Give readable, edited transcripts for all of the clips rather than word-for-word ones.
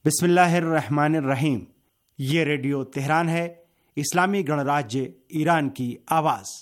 बिस्मिल्लाहिर्रहमानिर्रहीम। ये radio Tehran है, इस्लामी गणराज्य ईरान की आवाज़।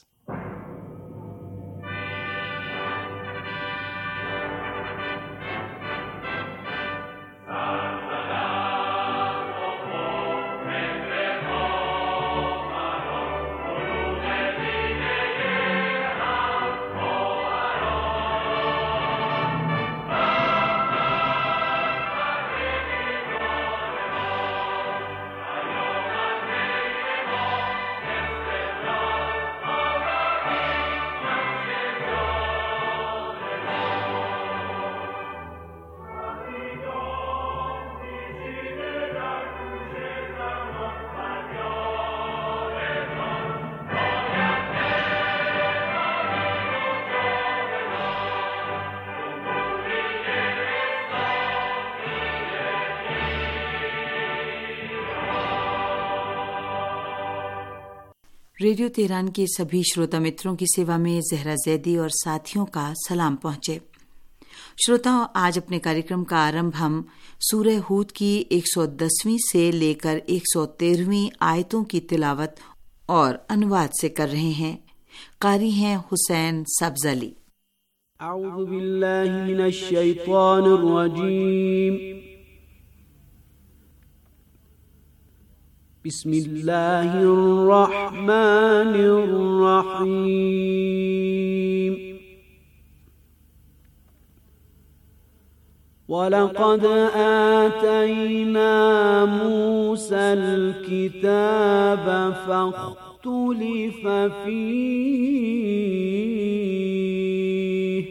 रेडियो तेहरान के सभी श्रोता मित्रों की सेवा में जहरा जैदी और साथियों का सलाम पहुंचे। श्रोताओं, आज अपने कार्यक्रम का आरंभ हम सूरह हूद की 110वीं से लेकर 113वीं आयतों की तिलावत और अनुवाद से कर रहे हैं। कारी हैं हुसैन सब्ज़ अली। अऊज़ु बिल्लाहि मिनश शैतानिर रजीम। बिस्मिल्लाहिर्रहमानिर्रहीम। वलक़द आतैना मूसल किताब फ़ख्तुलिफ़ फ़ीह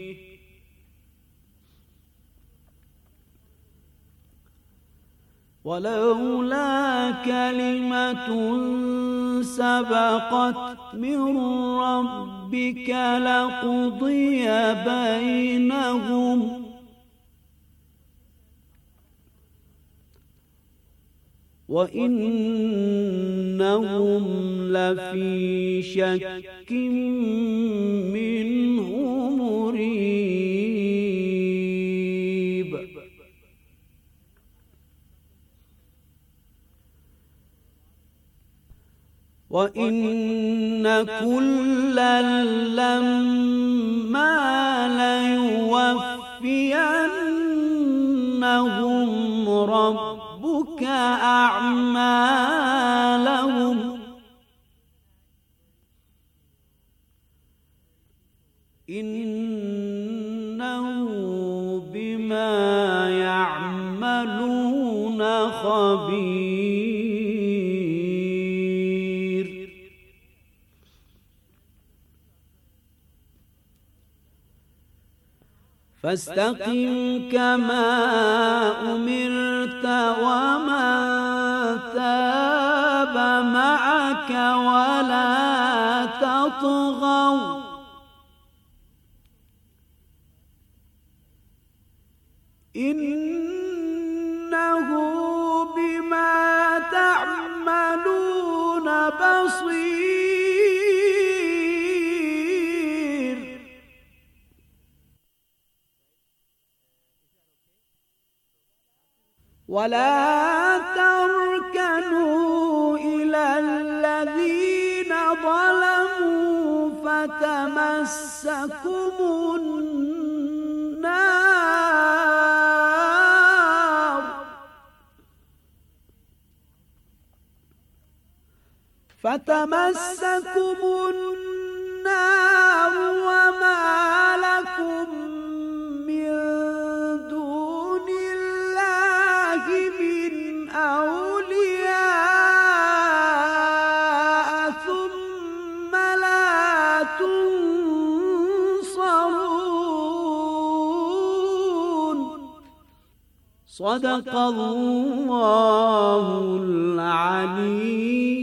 वलौला कलिमतुन सबक़त मिन रब्बिक लक़ुदिय बैनहुम व इन्नहुम लफ़ी शक्किन मिन्हु मुरीब। وَإِنَّ كُلًّا لَّمَّا لَيُوَفِّيَنَّهُمْ رَبُّكَ أَعْمَالَهُمْ إِنَّهُ بِمَا يَعْمَلُونَ خَبِيرٌ। فاستقم كما أمرت ومن تاب معك ولا تطغوا إنه بما تعملون بصير। ولا تركنوا إلى الذين ظلموا فتمسكم النار وما لكم من دون الله من أولياء ثم لا تنصرون. صدق الله العلي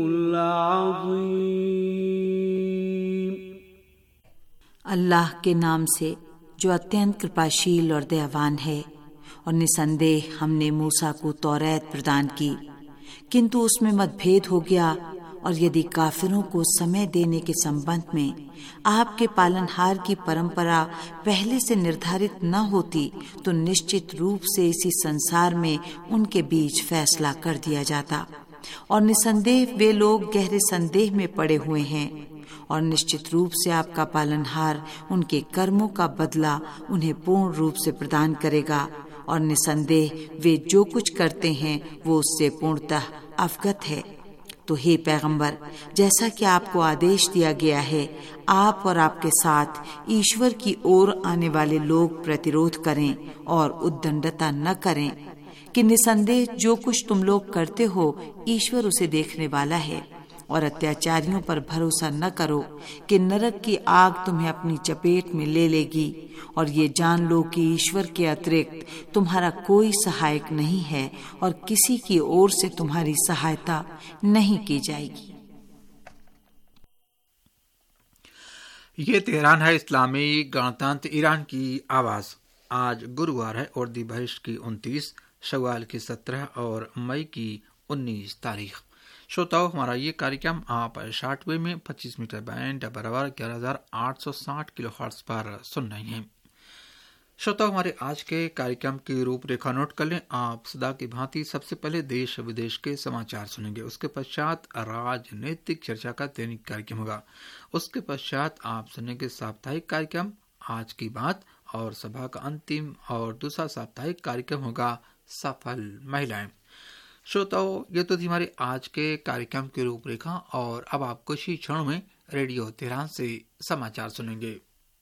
العظيم। अल्लाह के नाम से जो अत्यंत कृपाशील और दयावान है। और निसंदेह हमने मूसा को तौरात प्रदान की, किंतु उसमें मतभेद हो गया और यदि काफिरों को समय देने के संबंध में आपके पालनहार की परंपरा पहले से निर्धारित न होती तो निश्चित रूप से इसी संसार में उनके बीच फैसला कर दिया जाता। और निसंदेह वे लोग गहरे संदेह में पड़े हुए हैं और निश्चित रूप से आपका पालनहार उनके कर्मों का बदला उन्हें पूर्ण रूप से प्रदान करेगा और निसंदेह वे जो कुछ करते हैं वो उससे पूर्णतः अवगत है। तो हे पैगंबर, जैसा कि आपको आदेश दिया गया है, आप और आपके साथ ईश्वर की ओर आने वाले लोग प्रतिरोध करें और उद्दंडता न करें कि निसंदेह जो कुछ तुम लोग करते हो ईश्वर उसे देखने वाला है। और अत्याचारियों पर भरोसा न करो कि नरक की आग तुम्हें अपनी चपेट में ले लेगी, और ये जान लो कि ईश्वर के अतिरिक्त तुम्हारा कोई सहायक नहीं है और किसी की ओर से तुम्हारी सहायता नहीं की जाएगी। ये तेहरान है इस्लामी गणतंत्र ईरान की आवाज। आज गुरुवार है और दिवस की 29, शव्वाल की 17 और मई की 19 तारीख। श्रोताओं, हमारा ये कार्यक्रम आप शॉर्टवेव में 25 मीटर बैंड बराबर 11,860 किलोहर्ट्ज पर सुन रहे हैं। श्रोताओं, हमारे आज के कार्यक्रम की रूपरेखा नोट कर लें। आप सदा की भांति सबसे पहले देश विदेश के समाचार सुनेंगे, उसके पश्चात राजनीतिक चर्चा का दैनिक कार्यक्रम होगा, उसके पश्चात आप सुनेंगे साप्ताहिक कार्यक्रम आज की बात, और सभा का अंतिम और दूसरा साप्ताहिक कार्यक्रम होगा सफल महिलाएं। श्रोताओं, ये तो थी हमारे आज के कार्यक्रम की रूपरेखा, और अब आप कुछ ही क्षणों में रेडियो तेहरान से समाचार सुनेंगे।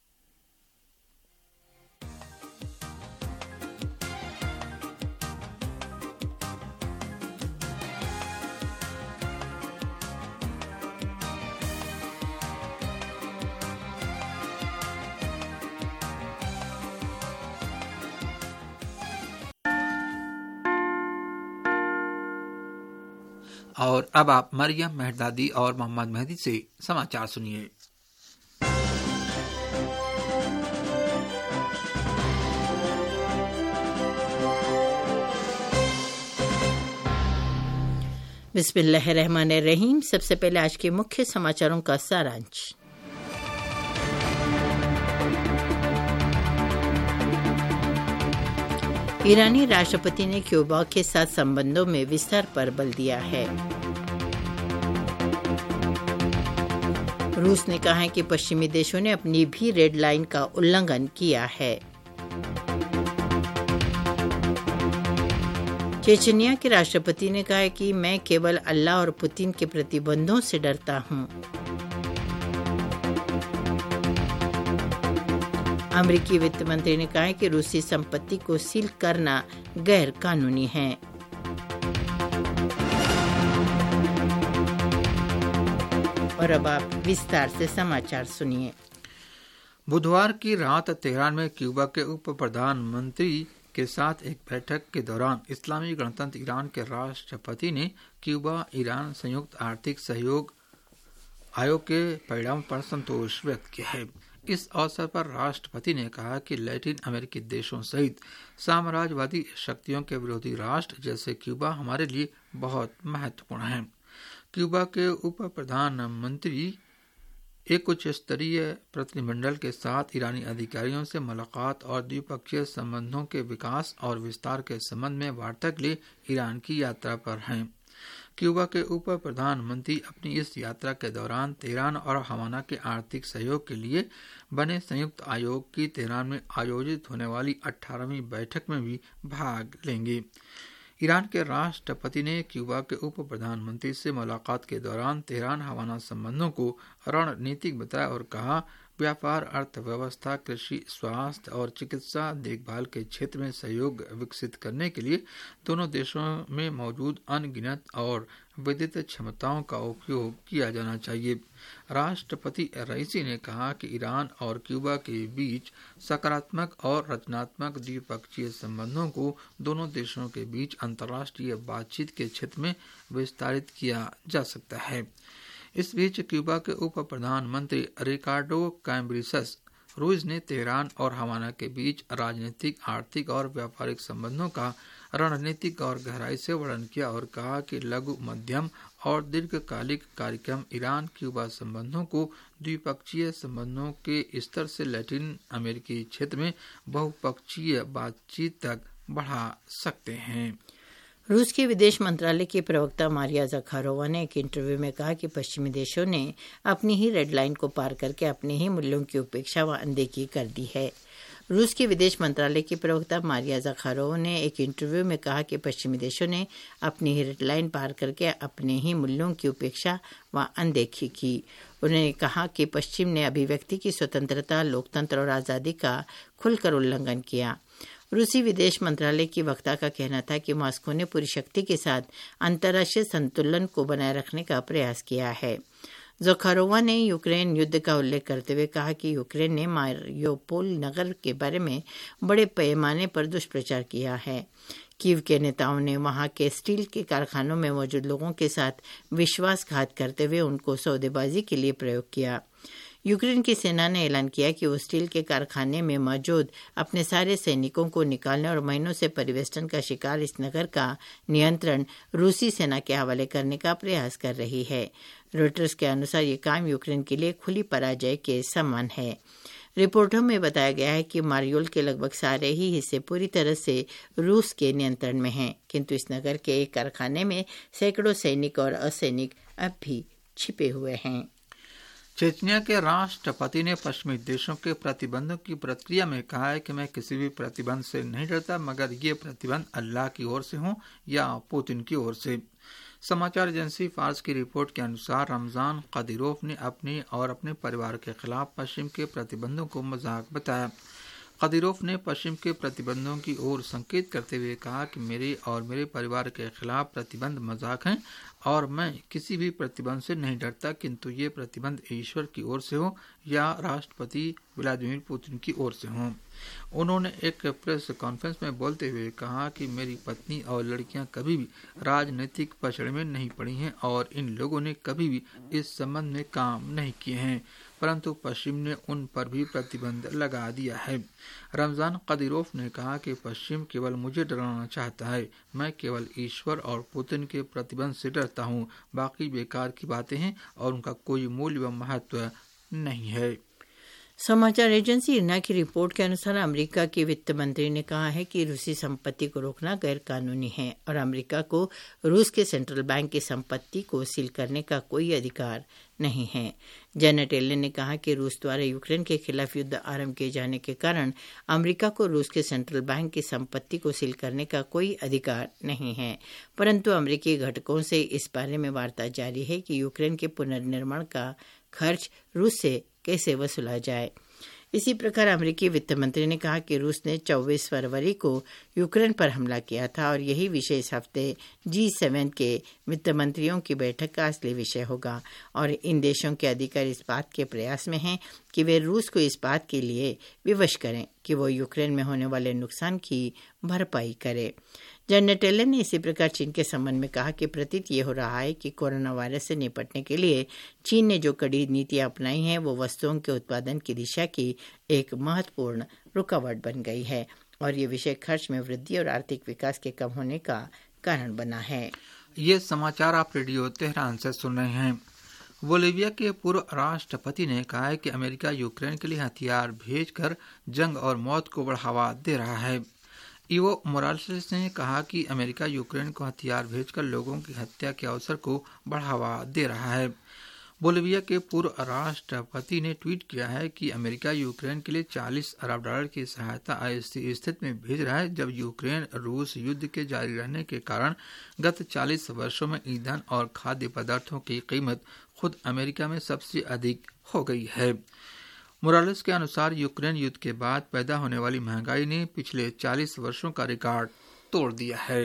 और अब आप मरियम मेहरदादी और मोहम्मद मेहदी से समाचार सुनिए। बिस्मिल्लाहिर्रहमानिर्रहीम। सबसे पहले आज के मुख्य समाचारों का सारांश। ईरानी राष्ट्रपति ने क्यूबा के साथ संबंधों में विस्तार पर बल दिया है। रूस ने कहा है कि पश्चिमी देशों ने अपनी भी रेड लाइन का उल्लंघन किया है। चेचनिया के राष्ट्रपति ने कहा है कि मैं केवल अल्लाह और पुतिन के प्रतिबंधों से डरता हूं। अमेरिकी वित्त मंत्री ने कहा है कि रूसी संपत्ति को सील करना गैर कानूनी है। और अब आप विस्तार से समाचार सुनिए। बुधवार की रात तेहरान में क्यूबा के उप प्रधानमंत्री के साथ एक बैठक के दौरान इस्लामी गणतंत्र ईरान के राष्ट्रपति ने क्यूबा ईरान संयुक्त आर्थिक सहयोग आयोग के परिणाम पर संतोष व्यक्त किया है। इस अवसर पर राष्ट्रपति ने कहा कि लैटिन अमेरिकी देशों सहित साम्राज्यवादी शक्तियों के विरोधी राष्ट्र जैसे क्यूबा हमारे लिए बहुत महत्वपूर्ण है। क्यूबा के उप प्रधानमंत्री एक उच्च स्तरीय प्रतिनिधिमंडल के साथ ईरानी अधिकारियों से मुलाकात और द्विपक्षीय संबंधों के विकास और विस्तार के संबंध में वार्ता के लिए ईरान की यात्रा पर हैं। क्यूबा के उप प्रधानमंत्री अपनी इस यात्रा के दौरान तेहरान और हवाना के आर्थिक सहयोग के लिए बने संयुक्त आयोग की तेहरान में आयोजित होने वाली 18वीं बैठक में भी भाग लेंगे। ईरान के राष्ट्रपति ने क्यूबा के उप प्रधानमंत्री से मुलाकात के दौरान तेहरान हवाना संबंधों को रणनीतिक बताया और कहा, व्यापार, अर्थव्यवस्था, कृषि, स्वास्थ्य और चिकित्सा देखभाल के क्षेत्र में सहयोग विकसित करने के लिए दोनों देशों में मौजूद अनगिनत और विद्युत क्षमताओं का उपयोग किया जाना चाहिए। राष्ट्रपति रईसी ने कहा कि ईरान और क्यूबा के बीच सकारात्मक और रचनात्मक द्विपक्षीय संबंधों को दोनों देशों के बीच अंतर्राष्ट्रीय बातचीत के क्षेत्र में विस्तारित किया जा सकता है। इस बीच क्यूबा के उप प्रधानमंत्री रिकार्डो कैम्ब्रिसस रूज ने तेहरान और हवाना के बीच राजनीतिक, आर्थिक और व्यापारिक संबंधों का रणनीतिक और गहराई से वर्णन किया और कहा कि लघु, मध्यम और दीर्घकालिक कार्यक्रम ईरान क्यूबा संबंधों को द्विपक्षीय संबंधों के स्तर से लैटिन अमेरिकी क्षेत्र में बहुपक्षीय बातचीत तक बढ़ा सकते हैं। रूस के विदेश मंत्रालय की प्रवक्ता मारिया ज़खारोवा ने एक इंटरव्यू में कहा कि पश्चिमी देशों ने अपनी ही रेड लाइन को पार करके अपने ही मूल्यों की उपेक्षा व अनदेखी कर दी है। रूस के विदेश मंत्रालय की प्रवक्ता मारिया ज़खारोवा ने एक इंटरव्यू में कहा कि पश्चिमी देशों ने अपनी ही रेड लाइन पार करके अपने ही मूल्यों की उपेक्षा व अनदेखी की। उन्होंने कहा कि पश्चिम ने अभिव्यक्ति की स्वतंत्रता, लोकतंत्र और आज़ादी का खुलकर उल्लंघन किया। रूसी विदेश मंत्रालय की वक्ता का कहना था कि मॉस्को ने पूरी शक्ति के साथ अंतर्राष्ट्रीय संतुलन को बनाए रखने का प्रयास किया है। ज़खारोवा ने यूक्रेन युद्ध का उल्लेख करते हुए कहा कि यूक्रेन ने मारियोपोल नगर के बारे में बड़े पैमाने पर दुष्प्रचार किया है। कीव के नेताओं ने वहां के स्टील के कारखानों में मौजूद लोगों के साथ विश्वासघात करते हुए उनको सौदेबाजी के लिए प्रयोग किया। यूक्रेन की सेना ने ऐलान किया कि वो स्टील के कारखाने में मौजूद अपने सारे सैनिकों को निकालने और महीनों से परिवेष्टन का शिकार इस नगर का नियंत्रण रूसी सेना के हवाले करने का प्रयास कर रही है। रॉयटर्स के अनुसार ये काम यूक्रेन के लिए खुली पराजय के समान है। रिपोर्टों में बताया गया है कि मारियोल के लगभग सारे ही हिस्से पूरी तरह से रूस के नियंत्रण में हैं, किंतु इस नगर के एक कारखाने में सैकड़ों सैनिक और असैनिक अब भी छिपे हुए हैं। चेचनिया के राष्ट्रपति ने पश्चिमी देशों के प्रतिबंधों की प्रक्रिया में कहा है कि मैं किसी भी प्रतिबंध से नहीं डरता, मगर ये प्रतिबंध अल्लाह की ओर से हों या पुतिन की ओर से। समाचार एजेंसी फार्स की रिपोर्ट के अनुसार रमजान कदीरोव ने अपने और अपने परिवार के खिलाफ पश्चिम के प्रतिबंधों को मजाक बताया। कदीरोव ने पश्चिम के प्रतिबंधों की ओर संकेत करते हुए कहा कि मेरे और मेरे परिवार के खिलाफ प्रतिबंध मजाक हैं और मैं किसी भी प्रतिबंध से नहीं डरता, किंतु ये प्रतिबंध ईश्वर की ओर से हो या राष्ट्रपति व्लादिमीर पुतिन की ओर से हो। उन्होंने एक प्रेस कॉन्फ्रेंस में बोलते हुए कहा कि मेरी पत्नी और लड़कियां कभी भी राजनीतिक पछड़ में नहीं पड़ी हैं और इन लोगों ने कभी भी इस संबंध में काम नहीं किए हैं, परंतु पश्चिम ने उन पर भी प्रतिबंध लगा दिया है। रमजान कदीरोव ने कहा कि पश्चिम केवल मुझे डराना चाहता है, मैं केवल ईश्वर और पुतिन के प्रतिबंध से डरता हूँ, बाकी बेकार की बातें हैं और उनका कोई मूल्य व महत्व नहीं है। समाचार एजेंसी इरना की रिपोर्ट के अनुसार अमेरिका के वित्त मंत्री ने कहा है कि रूसी संपत्ति को रोकना गैर कानूनी है और अमेरिका को रूस के सेंट्रल बैंक की संपत्ति को सील करने का कोई अधिकार नहीं है। जेनेट येलेन ने कहा कि रूस द्वारा यूक्रेन के खिलाफ युद्ध आरंभ किए जाने के कारण अमेरिका को रूस के सेंट्रल बैंक की संपत्ति को सील करने का कोई अधिकार नहीं है, परंतु अमेरिकी घटकों से इस बारे में वार्ता जारी है कि यूक्रेन के पुनर्निर्माण का खर्च रूस से कैसे वसूला जाए। इसी प्रकार अमेरिकी वित्त मंत्री ने कहा कि रूस ने 24 फरवरी को यूक्रेन पर हमला किया था और यही विषय इस हफ्ते G7 के वित्त मंत्रियों की बैठक का असली विषय होगा और इन देशों के अधिकारी इस बात के प्रयास में हैं कि वे रूस को इस बात के लिए विवश करें कि वो यूक्रेन में होने वाले नुकसान की भरपाई करे। जेनेट येलेन ने इसी प्रकार चीन के संबंध में कहा कि प्रतीत ये हो रहा है कि कोरोना वायरस से निपटने के लिए चीन ने जो कड़ी नीतियां अपनाई हैं वो वस्तुओं के उत्पादन की दिशा की एक महत्वपूर्ण रुकावट बन गई है और ये विषय खर्च में वृद्धि और आर्थिक विकास के कम होने का कारण बना है। ये समाचार आप रेडियो तेहरान से सुन रहे हैं। बोलीविया के पूर्व राष्ट्रपति ने कहा है कि अमेरिका यूक्रेन के लिए हथियार भेजकर जंग और मौत को बढ़ावा दे रहा है। इवो मोरालेस ने कहा कि अमेरिका यूक्रेन को हथियार भेजकर लोगों की हत्या के अवसर को बढ़ावा दे रहा है। बोलीविया के पूर्व राष्ट्रपति ने ट्वीट किया है कि अमेरिका यूक्रेन के लिए $40 अरब की सहायता ऐसी स्थिति में भेज रहा है जब यूक्रेन रूस युद्ध के जारी रहने के कारण गत 40 वर्षों में ईंधन और खाद्य पदार्थों की कीमत खुद अमेरिका में सबसे अधिक हो गई है। मोरालेस के अनुसार यूक्रेन युद्ध के बाद पैदा होने वाली महंगाई ने पिछले 40 वर्षों का रिकॉर्ड तोड़ दिया है।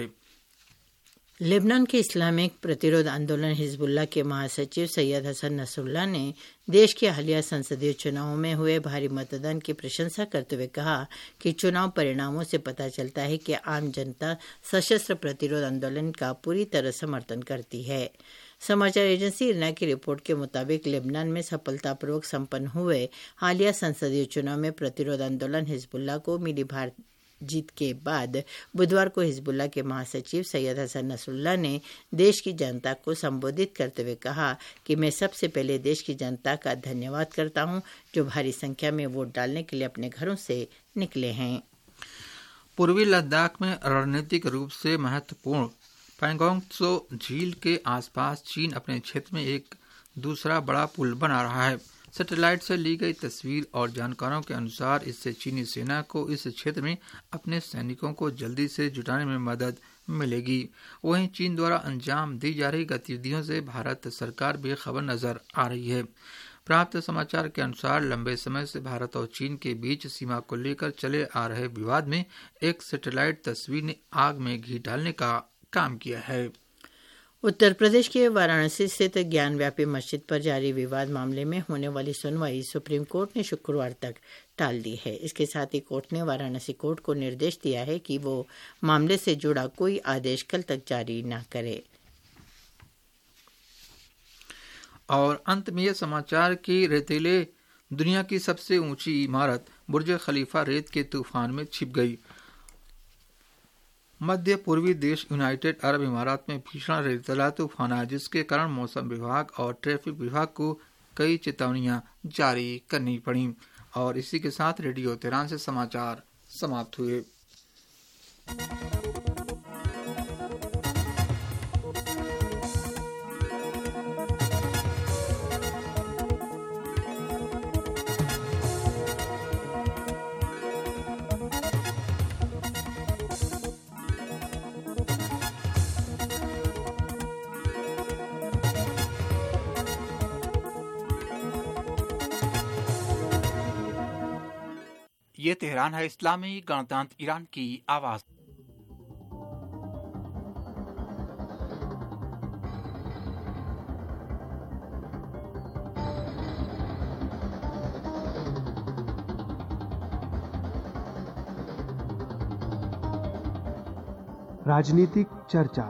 लेबनान के इस्लामिक प्रतिरोध आंदोलन हिजबुल्लाह के महासचिव सैयद हसन नसरुल्लाह ने देश के हालिया संसदीय चुनावों में हुए भारी मतदान की प्रशंसा करते हुए कहा कि चुनाव परिणामों से पता चलता है कि आम जनता सशस्त्र प्रतिरोध आंदोलन का पूरी तरह समर्थन करती है। समाचार एजेंसी इरना की रिपोर्ट के मुताबिक लेबनान में सफलतापूर्वक संपन्न हुए हालिया संसदीय चुनाव में प्रतिरोध आंदोलन हिजबुल्लाह को मिली जीत के बाद बुधवार को हिजबुल्लाह के महासचिव सैयद हसन नसरुल्लाह ने देश की जनता को संबोधित करते हुए कहा कि मैं सबसे पहले देश की जनता का धन्यवाद करता हूं, जो भारी संख्या में वोट डालने के लिए अपने घरों से निकले हैं। पूर्वी लद्दाख में रणनीतिक रूप से महत्वपूर्ण पैंगोंग त्सो झील के आसपास चीन अपने क्षेत्र में एक दूसरा बड़ा पुल बना रहा है। सैटेलाइट से ली गई तस्वीर और जानकारों के अनुसार इससे चीनी सेना को इस क्षेत्र में अपने सैनिकों को जल्दी से जुटाने में मदद मिलेगी। वहीं चीन द्वारा अंजाम दी जा रही गतिविधियों से भारत सरकार बेखबर नजर आ रही है। प्राप्त समाचार के अनुसार लंबे समय से भारत और चीन के बीच सीमा को लेकर चले आ रहे विवाद में एक सैटेलाइट तस्वीर ने आग में घी डालने का काम किया है। उत्तर प्रदेश के वाराणसी स्थित ज्ञानव्यापी मस्जिद पर जारी विवाद मामले में होने वाली सुनवाई सुप्रीम कोर्ट ने शुक्रवार तक टाल दी है। इसके साथ ही कोर्ट ने वाराणसी कोर्ट को निर्देश दिया है कि वो मामले से जुड़ा कोई आदेश कल तक जारी न करे। और अंत में यह समाचार कि रेतीले दुनिया की सबसे ऊंची इमारत बुर्ज खलीफा रेत के तूफान में छिप गई। मध्य पूर्वी देश यूनाइटेड अरब इमारात में भीषण रेतीला तूफान आया, जिसके कारण मौसम विभाग और ट्रैफिक विभाग को कई चेतावनियां जारी करनी पड़ी। और इसी के साथ रेडियो तेहरान से समाचार समाप्त हुए। ये तेहरान है, इस्लामी गणतंत्र ईरान की आवाज। राजनीतिक चर्चा।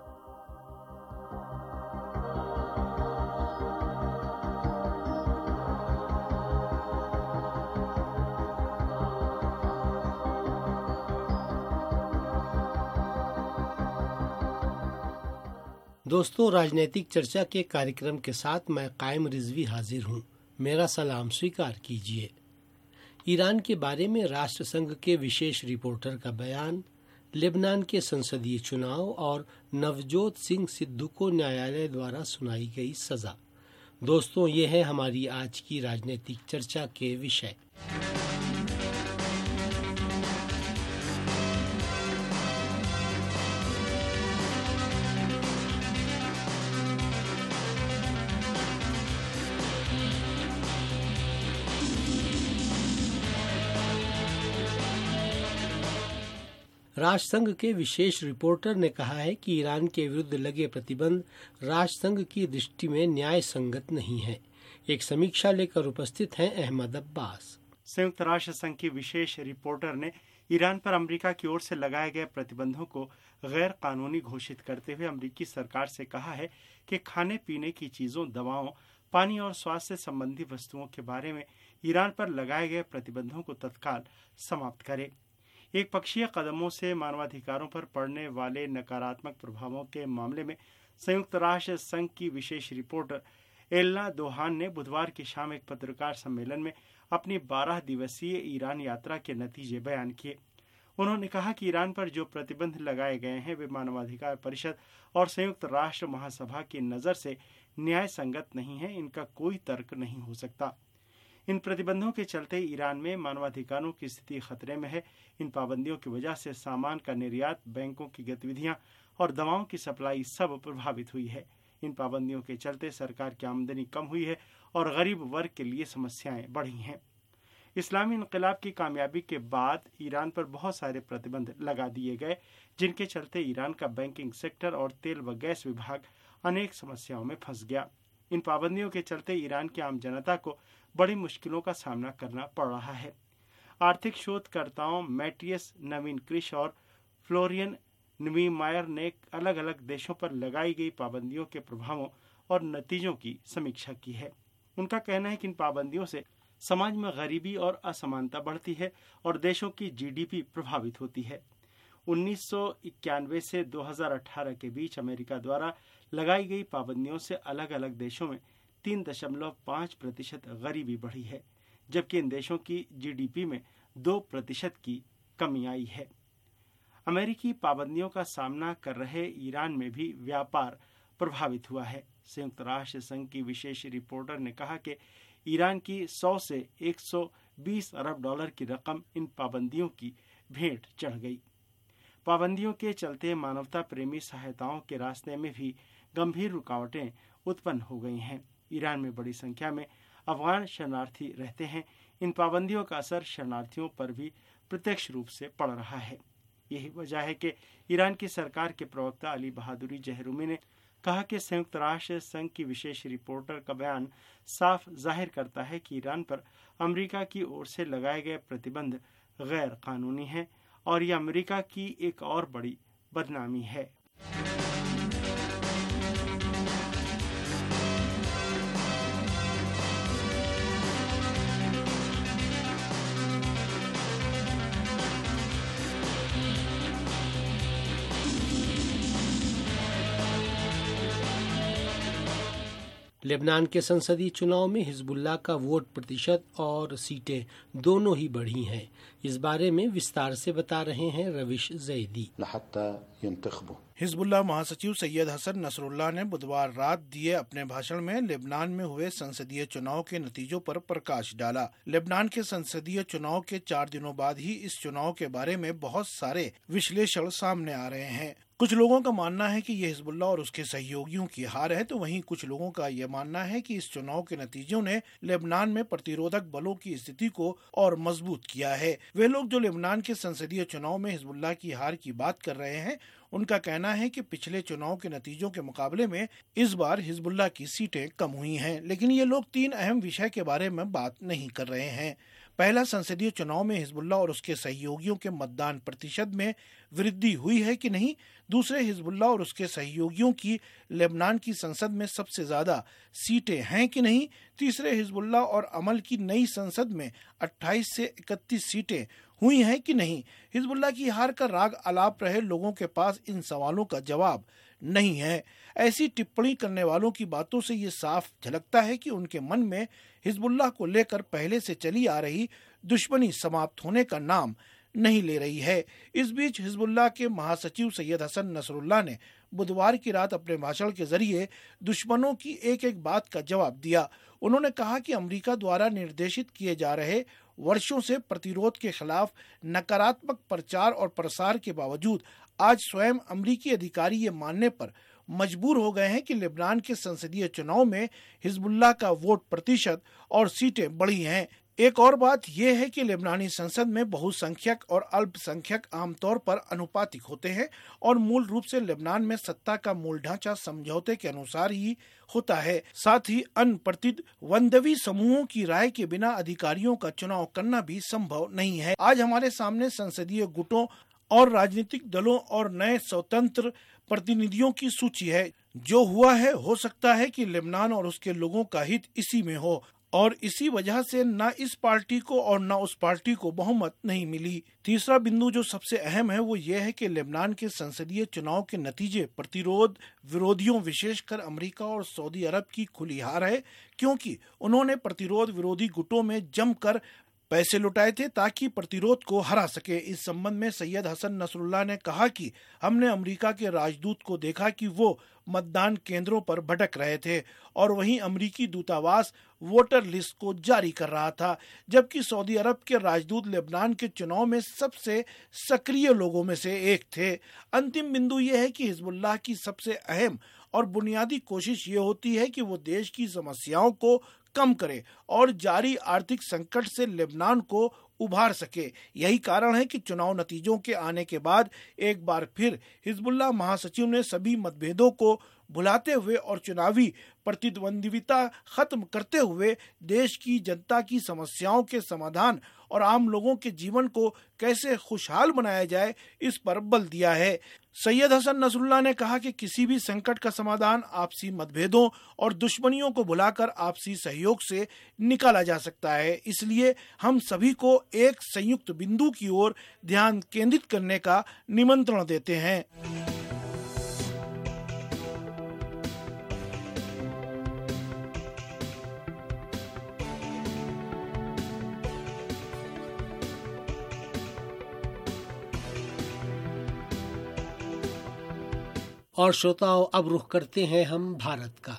दोस्तों, राजनीतिक चर्चा के कार्यक्रम के साथ मैं कायम रिजवी हाजिर हूँ। मेरा सलाम स्वीकार कीजिए। ईरान के बारे में राष्ट्रसंघ के विशेष रिपोर्टर का बयान, लेबनान के संसदीय चुनाव और नवजोत सिंह सिद्धू को न्यायालय द्वारा सुनाई गई सजा। दोस्तों, ये है हमारी आज की राजनीतिक चर्चा के विषय। राष्ट्रसंघ के विशेष रिपोर्टर ने कहा है कि ईरान के विरुद्ध लगे प्रतिबंध राष्ट्रसंघ की दृष्टि में न्याय संगत नहीं है। एक समीक्षा लेकर उपस्थित हैं अहमद अब्बास। संयुक्त राष्ट्र संघ की विशेष रिपोर्टर ने ईरान पर अमेरिका की ओर से लगाए गए प्रतिबंधों को गैर कानूनी घोषित करते हुए अमेरिकी सरकार से कहा है कि खाने पीने की चीजों, दवाओं, पानी और स्वास्थ्य संबंधी वस्तुओं के बारे में ईरान पर लगाए गए प्रतिबंधों को तत्काल समाप्त करे। एक पक्षीय कदमों से मानवाधिकारों पर पड़ने वाले नकारात्मक प्रभावों के मामले में संयुक्त राष्ट्र संघ की विशेष रिपोर्टर एलना दोहान ने बुधवार की शाम एक पत्रकार सम्मेलन में अपनी 12 दिवसीय ईरान यात्रा के नतीजे बयान किए। उन्होंने कहा कि ईरान पर जो प्रतिबंध लगाए गए हैं वे मानवाधिकार परिषद और संयुक्त राष्ट्र महासभा की नज़र से न्याय संगत नहीं है। इनका कोई तर्क नहीं हो सकता। इन प्रतिबंधों के चलते ईरान में मानवाधिकारों की स्थिति खतरे में है। इन पाबंदियों की वजह से सामान का निर्यात, बैंकों की गतिविधियां और दवाओं की सप्लाई सब प्रभावित हुई है। इन पाबंदियों के चलते सरकार की आमदनी कम हुई है और गरीब वर्ग के लिए समस्याएं बढ़ी हैं। इस्लामी इनकलाब की कामयाबी के बाद ईरान पर बहुत सारे प्रतिबंध लगा दिए गए, जिनके चलते ईरान का बैंकिंग सेक्टर और तेल व गैस विभाग अनेक समस्याओं में फंस गया। इन पाबंदियों के चलते ईरान की आम जनता को बड़ी मुश्किलों का सामना करना पड़ रहा है। आर्थिक शोधकर्ताओं मैटियस नवीन क्रिश और फ्लोरियन नवीमायर ने अलग अलग देशों पर लगाई गई पाबंदियों के प्रभावों और नतीजों की समीक्षा की है। उनका कहना है कि इन पाबंदियों से समाज में गरीबी और असमानता बढ़ती है और देशों की जीडीपी प्रभावित होती है। 1991 से 2018 के बीच अमेरिका द्वारा लगाई गई पाबंदियों से अलग अलग देशों में 3.5% गरीबी बढ़ी है, जबकि इन देशों की जीडीपी में 2% की कमी आई है। अमेरिकी पाबंदियों का सामना कर रहे ईरान में भी व्यापार प्रभावित हुआ है। संयुक्त राष्ट्र संघ की विशेष रिपोर्टर ने कहा कि ईरान की 100 से 120 अरब डॉलर की रकम इन पाबंदियों की भेंट चढ़ गई। पाबंदियों के चलते मानवता प्रेमी सहायताओं के रास्ते में भी गंभीर रुकावटें उत्पन्न हो गई हैं। ईरान में बड़ी संख्या में अफगान शरणार्थी रहते हैं। इन पाबंदियों का असर शरणार्थियों पर भी प्रत्यक्ष रूप से पड़ रहा है। यही वजह है कि ईरान की सरकार के प्रवक्ता अली बहादुरी जहरुमी ने कहा कि संयुक्त राष्ट्र संघ की विशेष रिपोर्टर का बयान साफ जाहिर करता है कि ईरान पर अमेरिका की ओर से लगाए गए प्रतिबंध गैर कानूनी हैं और यह अमेरिका की एक और बड़ी बदनामी है। लेबनान के संसदीय चुनाव में हिजबुल्लाह का वोट प्रतिशत और सीटें दोनों ही बढ़ी हैं। इस बारे में विस्तार से बता रहे हैं रविश जैदी। हिजबुल्लाह महासचिव सैयद हसन नसरुल्लाह ने बुधवार रात दिए अपने भाषण में लेबनान में हुए संसदीय चुनाव के नतीजों पर प्रकाश डाला। लेबनान के संसदीय चुनाव के 4 दिनों बाद ही इस चुनाव के बारे में बहुत सारे विश्लेषण सामने आ रहे हैं। कुछ लोगों का मानना है कि यह हिजबुल्लाह और उसके सहयोगियों की हार है, तो वहीं कुछ लोगों का यह मानना है कि इस चुनाव के नतीजों ने लेबनान में प्रतिरोधक बलों की स्थिति को और मजबूत किया है। वे लोग जो लेबनान के संसदीय चुनाव में हिजबुल्लाह की हार की बात कर रहे हैं, उनका कहना है कि पिछले चुनाव के नतीजों के मुकाबले में इस बार हिजबुल्लाह की सीटें कम हुई हैं। लेकिन ये लोग 3 अहम विषय के बारे में बात नहीं कर रहे हैं। पहला, संसदीय चुनाव में हिजबुल्लाह और उसके सहयोगियों के मतदान प्रतिशत में वृद्धि हुई है कि नहीं। दूसरे, हिजबुल्लाह और उसके सहयोगियों की लेबनान की संसद में सबसे ज्यादा सीटें हैं कि नहीं। तीसरे, हिजबुल्लाह और अमल की नई संसद में 28 से 31 सीटें हुई हैं कि नहीं। हिजबुल्लाह की हार का राग आलाप रहे लोगों के पास इन सवालों का जवाब नहीं है। ऐसी टिप्पणी करने वालों की बातों से ये साफ झलकता है कि उनके मन में हिजबुल्लाह को लेकर पहले से चली आ रही दुश्मनी समाप्त होने का नाम नहीं ले रही है। इस बीच हिजबुल्लाह के महासचिव सैयद हसन नसरुल्लाह ने बुधवार की रात अपने भाषण के जरिए दुश्मनों की एक एक बात का जवाब दिया। उन्होंने कहा कि अमेरिका द्वारा निर्देशित किए जा रहे वर्षों से प्रतिरोध के खिलाफ नकारात्मक प्रचार और प्रसार के बावजूद आज स्वयं अमेरिकी अधिकारी ये मानने पर मजबूर हो गए हैं कि लेबनान के संसदीय चुनाव में हिजबुल्लाह का वोट प्रतिशत और सीटें बढ़ी हैं। एक और बात यह है कि लेबनानी संसद में बहुसंख्यक और अल्पसंख्यक आमतौर पर अनुपातिक होते हैं और मूल रूप से लेबनान में सत्ता का मूल ढांचा समझौते के अनुसार ही होता है। साथ ही अनप्रतिद्वंद्वी समूहों की राय के बिना अधिकारियों का चुनाव करना भी संभव नहीं है। आज हमारे सामने संसदीय गुटों और राजनीतिक दलों और नए स्वतंत्र प्रतिनिधियों की सूची है। जो हुआ है, हो सकता है कि लेबनान और उसके लोगों का हित इसी में हो और इसी वजह से न इस पार्टी को और न उस पार्टी को बहुमत नहीं मिली। तीसरा बिंदु जो सबसे अहम है वो ये है कि लेबनान के संसदीय चुनाव के नतीजे प्रतिरोध विरोधियों विशेषकर अमेरिका और सऊदी अरब की खुली हार है, क्योंकि उन्होंने प्रतिरोध विरोधी गुटों में जमकर पैसे लुटाए थे ताकि प्रतिरोध को हरा सके। इस संबंध में सैयद हसन नसरुल्लाह ने कहा कि हमने अमेरिका के राजदूत को देखा कि वो मतदान केंद्रों पर भटक रहे थे और वहीं अमेरिकी दूतावास वोटर लिस्ट को जारी कर रहा था, जबकि सऊदी अरब के राजदूत लेबनान के चुनाव में सबसे सक्रिय लोगों में से एक थे। अंतिम बिंदु यह है कि हिजबुल्लाह की सबसे अहम और बुनियादी कोशिश ये होती है कि वो देश की समस्याओं को कम करे और जारी आर्थिक संकट से लेबनान को उभार सके। यही कारण है कि चुनाव नतीजों के आने के बाद एक बार फिर हिजबुल्लाह महासचिव ने सभी मतभेदों को भुलाते हुए और चुनावी प्रतिद्वंद्विता खत्म करते हुए देश की जनता की समस्याओं के समाधान और आम लोगों के जीवन को कैसे खुशहाल बनाया जाए, इस पर बल दिया है। सैयद हसन नसरुल्लाह ने कहा कि किसी भी संकट का समाधान आपसी मतभेदों और दुश्मनियों को भुलाकर आपसी सहयोग से निकाला जा सकता है। इसलिए हम सभी को एक संयुक्त बिंदु की ओर ध्यान केंद्रित करने का निमंत्रण देते हैं। और श्रोताओं, अब रुख करते हैं हम भारत का।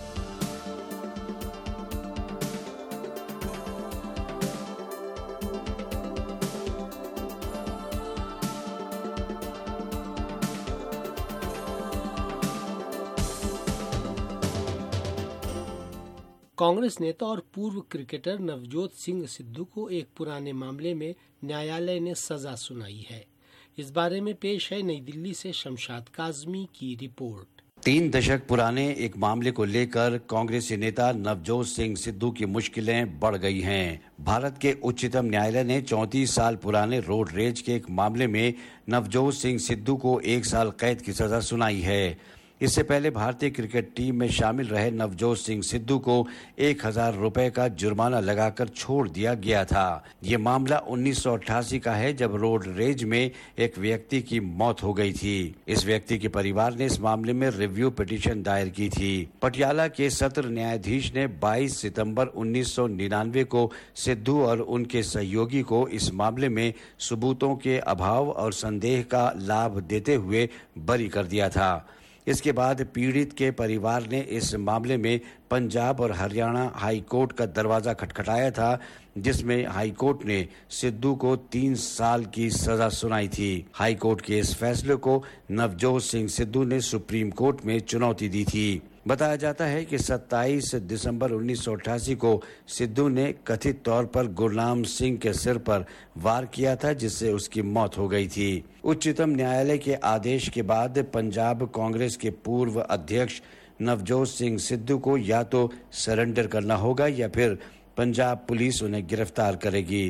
कांग्रेस नेता और पूर्व क्रिकेटर नवजोत सिंह सिद्धू को एक पुराने मामले में न्यायालय ने सजा सुनाई है। इस बारे में पेश है नई दिल्ली से शमशाद काजमी की रिपोर्ट। 3 दशक पुराने एक मामले को लेकर कांग्रेसी नेता नवजोत सिंह सिद्धू की मुश्किलें बढ़ गई हैं। भारत के उच्चतम न्यायालय ने 34 साल पुराने रोड रेज के एक मामले में नवजोत सिंह सिद्धू को 1 साल कैद की सजा सुनाई है। इससे पहले भारतीय क्रिकेट टीम में शामिल रहे नवजोत सिंह सिद्धू को 1000 रुपए का जुर्माना लगाकर छोड़ दिया गया था। ये मामला 1988 का है, जब रोड रेज में एक व्यक्ति की मौत हो गई थी। इस व्यक्ति के परिवार ने इस मामले में रिव्यू पिटीशन दायर की थी। पटियाला के सत्र न्यायाधीश ने 22 सितंबर 1999 को सिद्धू और उनके सहयोगी को इस मामले में सबूतों के अभाव और संदेह का लाभ देते हुए बरी कर दिया था। इसके बाद पीड़ित के परिवार ने इस मामले में पंजाब और हरियाणा हाई कोर्ट का दरवाजा खटखटाया था, जिसमें हाई कोर्ट ने सिद्धू को 3 साल की सजा सुनाई थी। हाई कोर्ट के इस फैसले को नवजोत सिंह सिद्धू ने सुप्रीम कोर्ट में चुनौती दी थी। बताया जाता है कि 27 दिसंबर 1988 को सिद्धू ने कथित तौर पर गुरनाम सिंह के सिर पर वार किया था, जिससे उसकी मौत हो गई थी। उच्चतम न्यायालय के आदेश के बाद पंजाब कांग्रेस के पूर्व अध्यक्ष नवजोत सिंह सिद्धू को या तो सरेंडर करना होगा या फिर पंजाब पुलिस उन्हें गिरफ्तार करेगी।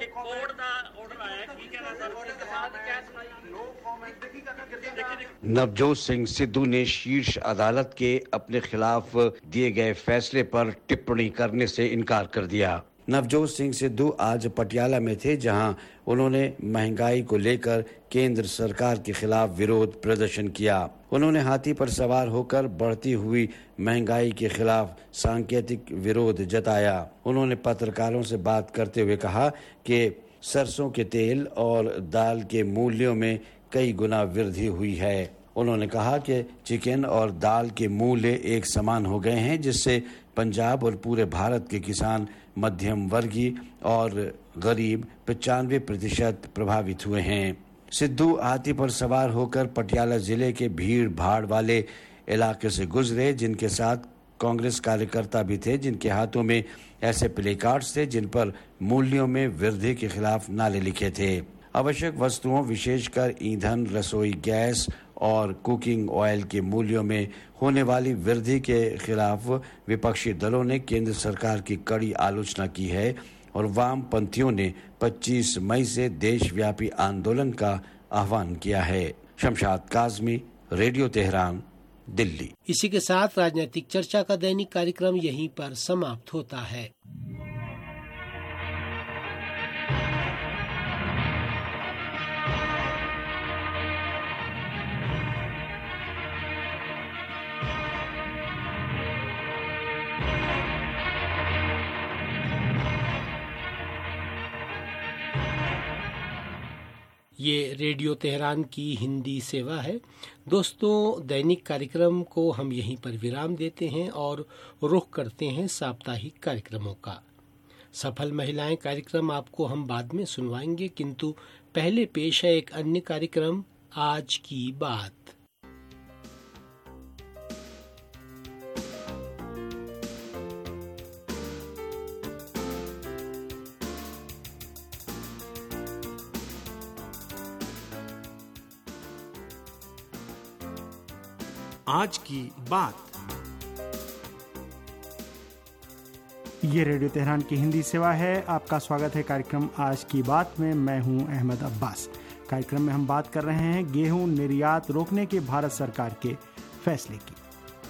नवजोत सिंह सिद्धू ने शीर्ष अदालत के अपने खिलाफ दिए गए फैसले पर टिप्पणी करने से इनकार कर दिया। नवजोत सिंह सिद्धू आज पटियाला में थे, जहां उन्होंने महंगाई को लेकर केंद्र सरकार के खिलाफ विरोध प्रदर्शन किया। उन्होंने हाथी पर सवार होकर बढ़ती हुई महंगाई के खिलाफ सांकेतिक विरोध जताया। उन्होंने पत्रकारों से बात करते हुए कहा कि सरसों के तेल और दाल के मूल्यों में कई गुना वृद्धि हुई है। उन्होंने कहा कि चिकन और दाल के मूल्य एक समान हो गए हैं, जिससे पंजाब और पूरे भारत के किसान, मध्यम वर्गीय और गरीब 95% प्रभावित हुए हैं। सिद्धू हाथी पर सवार होकर पटियाला जिले के भीड़ भाड़ वाले इलाके से गुजरे, जिनके साथ कांग्रेस कार्यकर्ता भी थे, जिनके हाथों में ऐसे प्ले कार्ड्स थे जिन पर मूल्यों में वृद्धि के खिलाफ नारे लिखे थे। आवश्यक वस्तुओं, विशेषकर ईंधन, रसोई गैस और कुकिंग ऑयल के मूल्यों में होने वाली वृद्धि के खिलाफ विपक्षी दलों ने केंद्र सरकार की कड़ी आलोचना की है और वामपंथियों ने 25 मई से देशव्यापी आंदोलन का आह्वान किया है। Shamshad Kazmi, radio Tehran, Delhi. इसी के साथ राजनीतिक चर्चा का दैनिक कार्यक्रम यहीं पर समाप्त होता है। ये रेडियो तेहरान की हिंदी सेवा है। दोस्तों, दैनिक कार्यक्रम को हम यहीं पर विराम देते हैं और रुख करते हैं साप्ताहिक कार्यक्रमों का। सफल महिलाएं कार्यक्रम आपको हम बाद में सुनवाएंगे, किंतु पहले पेश है एक अन्य कार्यक्रम, आज की बात। आज की बात। ये रेडियो तेहरान की हिंदी सेवा है। आपका स्वागत है कार्यक्रम आज की बात में। मैं हूं अहमद अब्बास। कार्यक्रम में हम बात कर रहे हैं गेहूं निर्यात रोकने के भारत सरकार के फैसले की।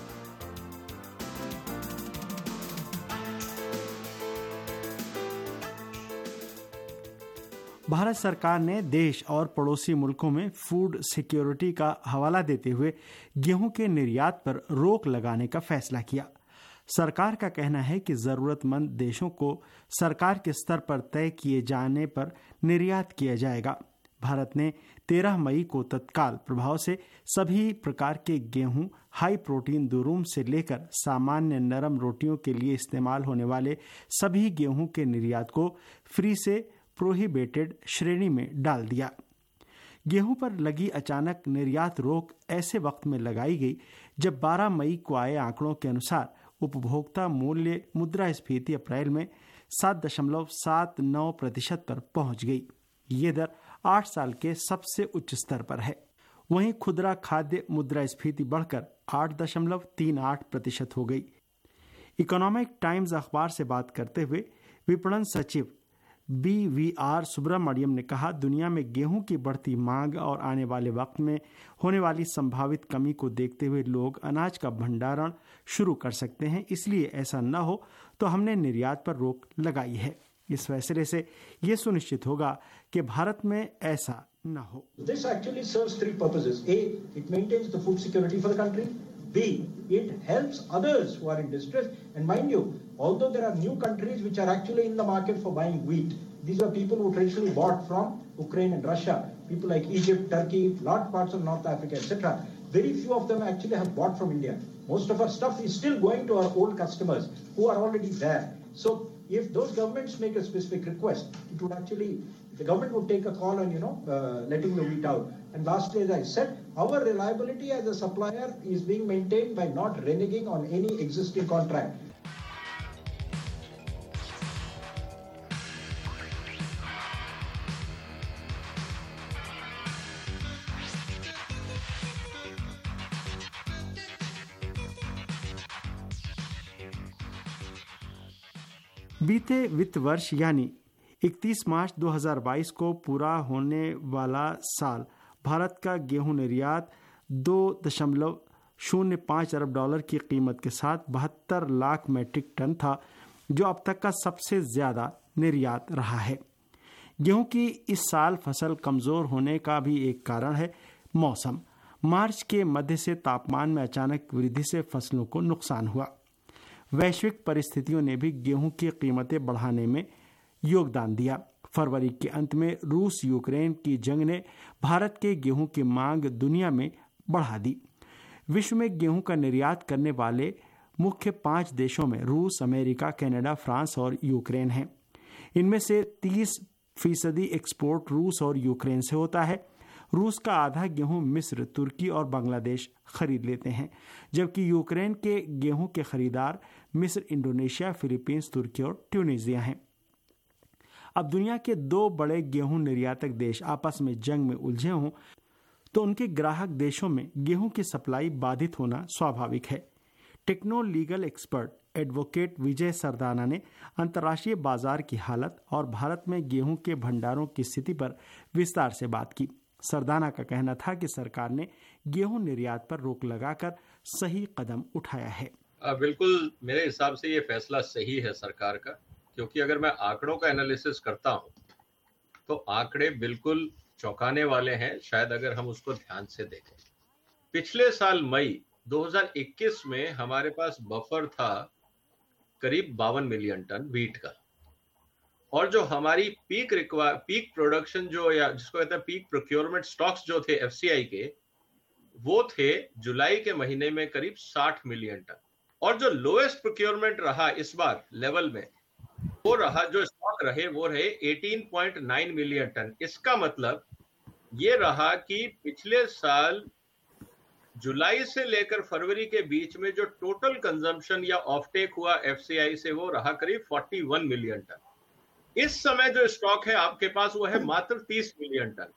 भारत सरकार ने देश और पड़ोसी मुल्कों में फूड सिक्योरिटी का हवाला देते हुए गेहूं के निर्यात पर रोक लगाने का फैसला किया। सरकार का कहना है कि जरूरतमंद देशों को सरकार के स्तर पर तय किए जाने पर निर्यात किया जाएगा। भारत ने 13 मई को तत्काल प्रभाव से सभी प्रकार के गेहूं, हाई प्रोटीन दुरूम से लेकर सामान्य नरम रोटियों के लिए इस्तेमाल होने वाले सभी गेहूं के निर्यात को फ्री से प्रोहिबिटेड श्रेणी में डाल दिया। गेहूं पर लगी अचानक निर्यात रोक ऐसे वक्त में लगाई गई जब 12 मई को आए आंकड़ों के अनुसार उपभोक्ता मूल्य मुद्रास्फीति अप्रैल में 7.79% पर पहुंच गई। ये दर 8 साल के सबसे उच्च स्तर पर है। वहीं खुदरा खाद्य मुद्रास्फीति बढ़कर 8.38% हो गई। इकोनॉमिक टाइम्स अखबार से बात करते हुए विपणन सचिव BVR सुब्रमण्यम ने कहा, दुनिया में गेहूं की बढ़ती मांग और आने वाले वक्त में होने वाली संभावित कमी को देखते हुए लोग अनाज का भंडारण शुरू कर सकते हैं। इसलिए ऐसा न हो तो हमने निर्यात पर रोक लगाई है। इस फैसले से ये सुनिश्चित होगा कि भारत में ऐसा न हो। This actually serves 3 purposes. A, it maintains the food security for the country. B, it helps others who are in distress. And mind you, although there are new countries which are actually in the market for buying wheat, these are people who traditionally bought from Ukraine and Russia, people like Egypt, Turkey, large parts of North Africa, etc. Very few of them actually have bought from India. Most of our stuff is still going to our old customers who are already there. So if those governments make a specific request, it would actually, the government would take a call on, letting the wheat out. And lastly, as I said, our reliability as a supplier is being maintained by not reneging on any existing contract. बीते वित्त वर्ष यानी 31 मार्च 2022 को पूरा होने वाला साल भारत का गेहूं निर्यात $2.05 अरब की कीमत के साथ 72 लाख मीट्रिक टन था, जो अब तक का सबसे ज्यादा निर्यात रहा है। गेहूं की इस साल फसल कमजोर होने का भी एक कारण है मौसम। मार्च के मध्य से तापमान में अचानक वृद्धि से फसलों को नुकसान हुआ। वैश्विक परिस्थितियों ने भी गेहूं की कीमतें बढ़ाने में योगदान दिया। फरवरी के अंत में रूस यूक्रेन की जंग ने भारत के गेहूं की मांग दुनिया में बढ़ा दी। विश्व में गेहूं का निर्यात करने वाले मुख्य 5 देशों में रूस, अमेरिका, कनाडा, फ्रांस और यूक्रेन हैं। इनमें से 30% एक्सपोर्ट रूस और यूक्रेन से होता है। रूस का आधा गेहूं मिस्र, तुर्की और बांग्लादेश खरीद लेते हैं, जबकि यूक्रेन के गेहूं के खरीदार मिस्र, इंडोनेशिया, फिलीपींस, तुर्की और ट्यूनीसिया हैं। अब दुनिया के 2 बड़े गेहूं निर्यातक देश आपस में जंग में उलझे हों तो उनके ग्राहक देशों में गेहूं की सप्लाई बाधित होना स्वाभाविक है। Techno legal expert advocate Vijay Sardana ने अंतर्राष्ट्रीय बाजार की हालत और भारत में गेहूं के भंडारों की स्थिति पर विस्तार से बात की। सरदाना का कहना था कि सरकार ने गेहूं निर्यात पर रोक लगाकर सही कदम उठाया है। बिल्कुल, मेरे हिसाब से ये फैसला सही है सरकार का, क्योंकि अगर मैं आंकड़ों का एनालिसिस करता हूं तो आंकड़े बिल्कुल चौंकाने वाले हैं, शायद अगर हम उसको ध्यान से देखें। पिछले साल मई 2021 में हमारे पास बफर था करीब 52 मिलियन टन व्हीट का, और जो हमारी पीक प्रोडक्शन जो, या जिसको कहते हैं पीक प्रोक्योरमेंट स्टॉक्स जो थे एफसीआई के, वो थे जुलाई के महीने में करीब 60 मिलियन टन। और जो लोएस्ट प्रोक्योरमेंट रहा इस बार लेवल में, वो रहा, जो स्टॉक रहे वो रहे 18.9 मिलियन टन। इसका मतलब ये रहा कि पिछले साल जुलाई से लेकर फरवरी के बीच में जो टोटल कंजम्पशन या ऑफटेक हुआ एफसीआई से, वो रहा करीब 41 मिलियन टन। इस समय जो स्टॉक है आपके पास वो है मात्र 30 मिलियन टन।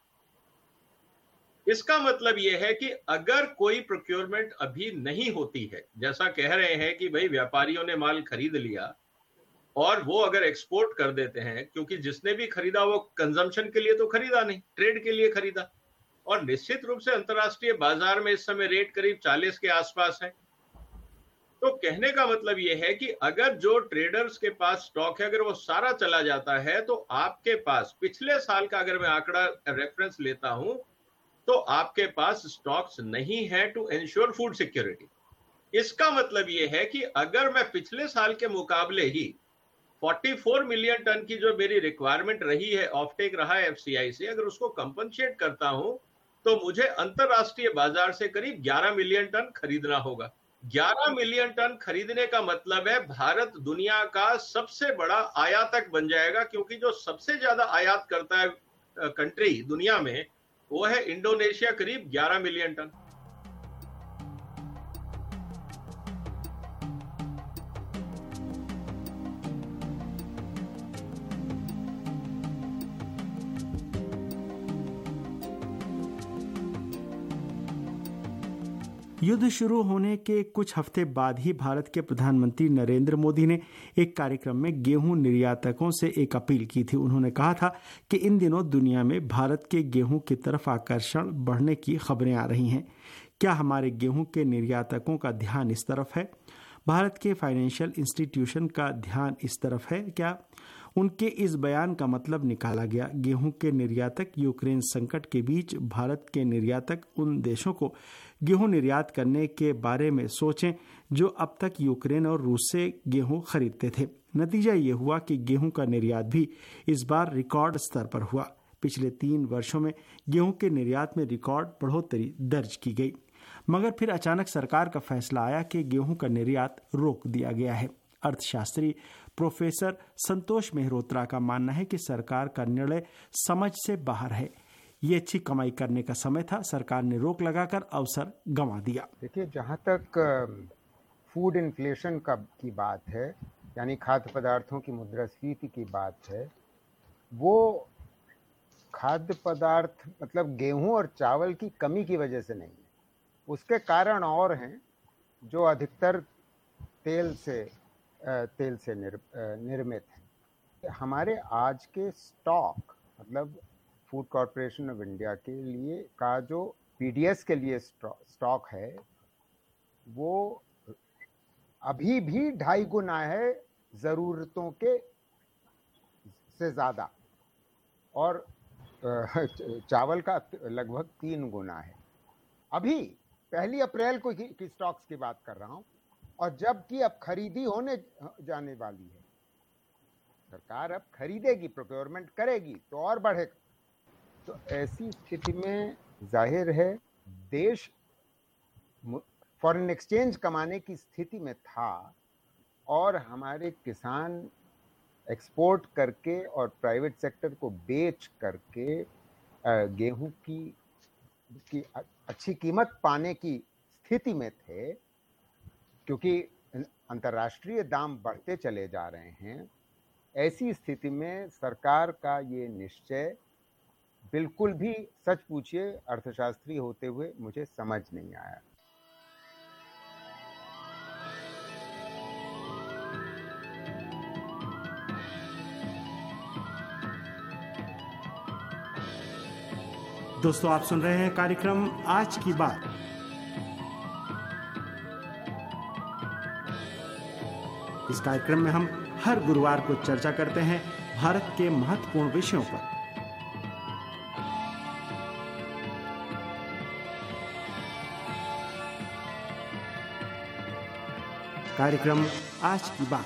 इसका मतलब यह है कि अगर कोई प्रोक्योरमेंट अभी नहीं होती है, जैसा कह रहे हैं कि भाई व्यापारियों ने माल खरीद लिया, और वो अगर एक्सपोर्ट कर देते हैं, क्योंकि जिसने भी खरीदा वो कंजम्पशन के लिए तो खरीदा नहीं, ट्रेड के लिए खरीदा, और निश्चित रूप से अंतर्राष्ट्रीय बाजार में इस समय रेट करीब 40 के आसपास है। तो कहने का मतलब ये है कि अगर जो ट्रेडर्स के पास स्टॉक है अगर वो सारा चला जाता है, तो आपके पास पिछले साल का अगर मैं आंकड़ा रेफरेंस लेता हूं, तो आपके पास स्टॉक्स नहीं है टू एंश्योर फूड सिक्योरिटी। इसका मतलब ये है कि अगर मैं पिछले साल के मुकाबले ही 44 मिलियन टन की जो मेरी रिक्वायरमेंट रही है, ऑफटेक रहा है एफसीआई से, अगर उसको कंपनसेट करता हूं तो मुझे अंतरराष्ट्रीय बाजार से करीब 11 मिलियन टन खरीदना होगा। 11 मिलियन टन खरीदने का मतलब है भारत दुनिया का सबसे बड़ा आयातक बन जाएगा, क्योंकि जो सबसे ज्यादा आयात करता है कंट्री दुनिया में वो है इंडोनेशिया, करीब 11 मिलियन टन। युद्ध शुरू होने के कुछ हफ्ते बाद ही भारत के प्रधानमंत्री नरेंद्र मोदी ने एक कार्यक्रम में गेहूं निर्यातकों से एक अपील की थी। उन्होंने कहा था कि इन दिनों दुनिया में भारत के गेहूं की तरफ आकर्षण बढ़ने की खबरें आ रही हैं। क्या हमारे गेहूं के निर्यातकों का ध्यान इस तरफ है? भारत के फाइनेंशियल इंस्टीट्यूशन का ध्यान इस तरफ है क्या? उनके इस बयान का मतलब निकाला गया। गेहूं के निर्यातक यूक्रेन संकट के बीच भारत के निर्यातक उन देशों को गेहूं निर्यात करने के बारे में सोचें जो अब तक यूक्रेन और रूस से गेहूं खरीदते थे। नतीजा ये हुआ कि गेहूं का निर्यात भी इस बार रिकॉर्ड स्तर पर हुआ। पिछले 3 वर्षों में गेहूं के निर्यात में रिकॉर्ड बढ़ोतरी दर्ज की गई, मगर फिर अचानक सरकार का फैसला आया कि गेहूं का निर्यात रोक दिया गया है। अर्थशास्त्री प्रोफेसर संतोष मेहरोत्रा का मानना है कि सरकार का निर्णय समझ से बाहर है। ये अच्छी कमाई करने का समय था, सरकार ने रोक लगाकर अवसर गंवा दिया। देखिए, जहाँ तक फूड इन्फ्लेशन की बात है, यानी खाद्य पदार्थों की मुद्रास्फीति की बात है, वो खाद्य पदार्थ मतलब गेहूं और चावल की कमी की वजह से नहीं है। उसके कारण और हैं जो अधिकतर तेल से निर्मित हैं। हमारे आज के स्टॉक मतलब फूड कॉरपोरेशन ऑफ इंडिया के लिए का जो पीडीएस के लिए स्टॉक है वो अभी भी 2.5 गुना है ज़रूरतों के से ज़्यादा, और चावल का लगभग 3 गुना है। अभी 1 अप्रैल को की स्टॉक्स की बात कर रहा हूँ, और जबकि अब खरीदी होने जाने वाली है, सरकार अब खरीदेगी, प्रोक्योरमेंट करेगी तो और बढ़ेगा। तो ऐसी स्थिति में जाहिर है देश फॉरेन एक्सचेंज कमाने की स्थिति में था, और हमारे किसान एक्सपोर्ट करके और प्राइवेट सेक्टर को बेच करके गेहूं की अच्छी कीमत पाने की स्थिति में थे, क्योंकि अंतर्राष्ट्रीय दाम बढ़ते चले जा रहे हैं। ऐसी स्थिति में सरकार का ये निश्चय बिल्कुल भी, सच पूछिए अर्थशास्त्री होते हुए, मुझे समझ नहीं आया। दोस्तों, आप सुन रहे हैं कार्यक्रम आज की बात। इस कार्यक्रम में हम हर गुरुवार को चर्चा करते हैं भारत के महत्वपूर्ण विषयों पर। कार्यक्रम आज की बात।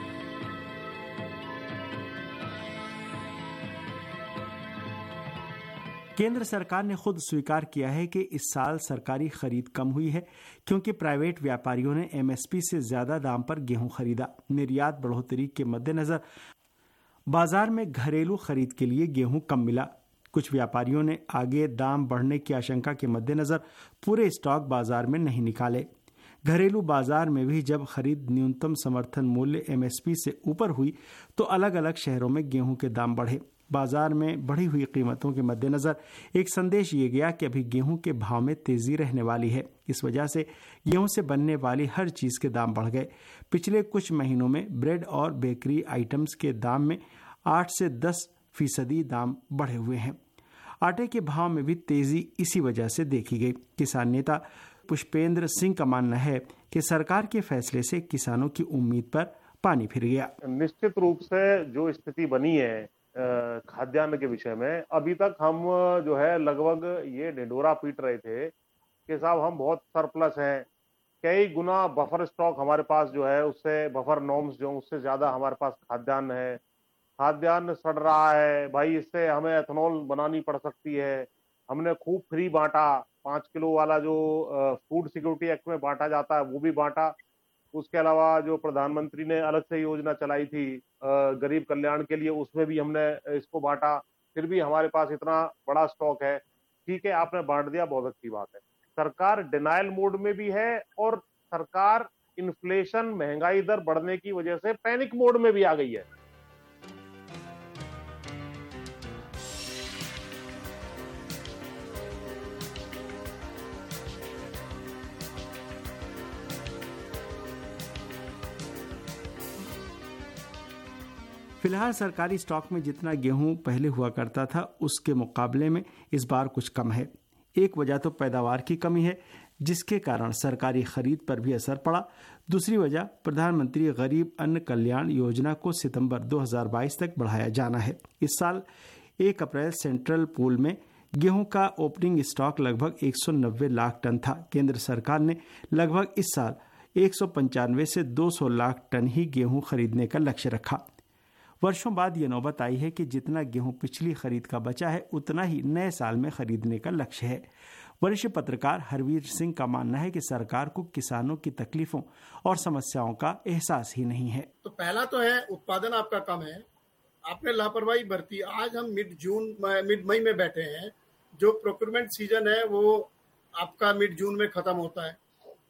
केंद्र सरकार ने खुद स्वीकार किया है कि इस साल सरकारी खरीद कम हुई है, क्योंकि प्राइवेट व्यापारियों ने एमएसपी से ज्यादा दाम पर गेहूं खरीदा। निर्यात बढ़ोतरी के मद्देनजर बाजार में घरेलू खरीद के लिए गेहूं कम मिला। कुछ व्यापारियों ने आगे दाम बढ़ने की आशंका के मद्देनजर पूरे स्टॉक बाजार में नहीं निकाले। घरेलू बाजार में भी जब खरीद न्यूनतम समर्थन मूल्य एमएसपी से ऊपर हुई तो अलग अलग शहरों में गेहूं के दाम बढ़े। बाजार में बढ़ी हुई कीमतों के मद्देनजर एक संदेश ये गया कि अभी गेहूं के भाव में तेजी रहने वाली है। इस वजह से गेहूं से बनने वाली हर चीज के दाम बढ़ गए। पिछले कुछ महीनों में ब्रेड और बेकरी आइटम्स के दाम में 8 से 10% दाम बढ़े हुए हैं। आटे के भाव में भी तेजी इसी वजह से देखी गई। किसान नेता पुष्पेंद्र सिंह का मानना है कि सरकार के फैसले से किसानों की उम्मीद पर पानी फिर गया। निश्चित रूप से जो स्थिति बनी है खाद्यान्न के विषय में, अभी तक हम जो है लगभग ये ढिंढोरा पीट रहे थे कि साहब हम बहुत सरप्लस हैं, कई गुना बफर स्टॉक हमारे पास जो है उससे बफर नॉर्म्स जो उससे ज्यादा हमारे पास खाद्यान्न है, खाद्यान्न सड़ रहा है भाई, इससे हमें एथेनॉल बनानी पड़ सकती है। हमने खूब फ्री बांटा, 5 किलो वाला जो फूड सिक्योरिटी एक्ट में बांटा जाता है वो भी बांटा। उसके अलावा जो प्रधानमंत्री ने अलग से योजना चलाई थी गरीब कल्याण के लिए, उसमें भी हमने इसको बांटा। फिर भी हमारे पास इतना बड़ा स्टॉक है। ठीक है, आपने बांट दिया, बहुत अच्छी बात है। सरकार डिनायल मोड में भी है और सरकार इन्फ्लेशन महंगाई दर बढ़ने की वजह से पैनिक मोड में भी आ गई है। फिलहाल सरकारी स्टॉक में जितना गेहूं पहले हुआ करता था उसके मुकाबले में इस बार कुछ कम है। एक वजह तो पैदावार की कमी है जिसके कारण सरकारी खरीद पर भी असर पड़ा। दूसरी वजह प्रधानमंत्री गरीब अन्न कल्याण योजना को सितंबर 2022 तक बढ़ाया जाना है। इस साल 1 अप्रैल सेंट्रल पूल में गेहूं का ओपनिंग स्टॉक लगभग 190 लाख टन था। केंद्र सरकार ने लगभग इस साल 195 से 200 लाख टन ही गेहूं खरीदने का लक्ष्य रखा। वर्षों बाद ये नौबत आई है कि जितना गेहूं पिछली खरीद का बचा है उतना ही नए साल में खरीदने का लक्ष्य है। वरिष्ठ पत्रकार हरवीर सिंह का मानना है कि सरकार को किसानों की तकलीफों और समस्याओं का एहसास ही नहीं है। तो पहला तो है उत्पादन आपका कम है, आपने लापरवाही बरती। आज हम मिड मई में बैठे हैं, जो प्रोक्योरमेंट सीजन है वो आपका मिड जून में खत्म होता है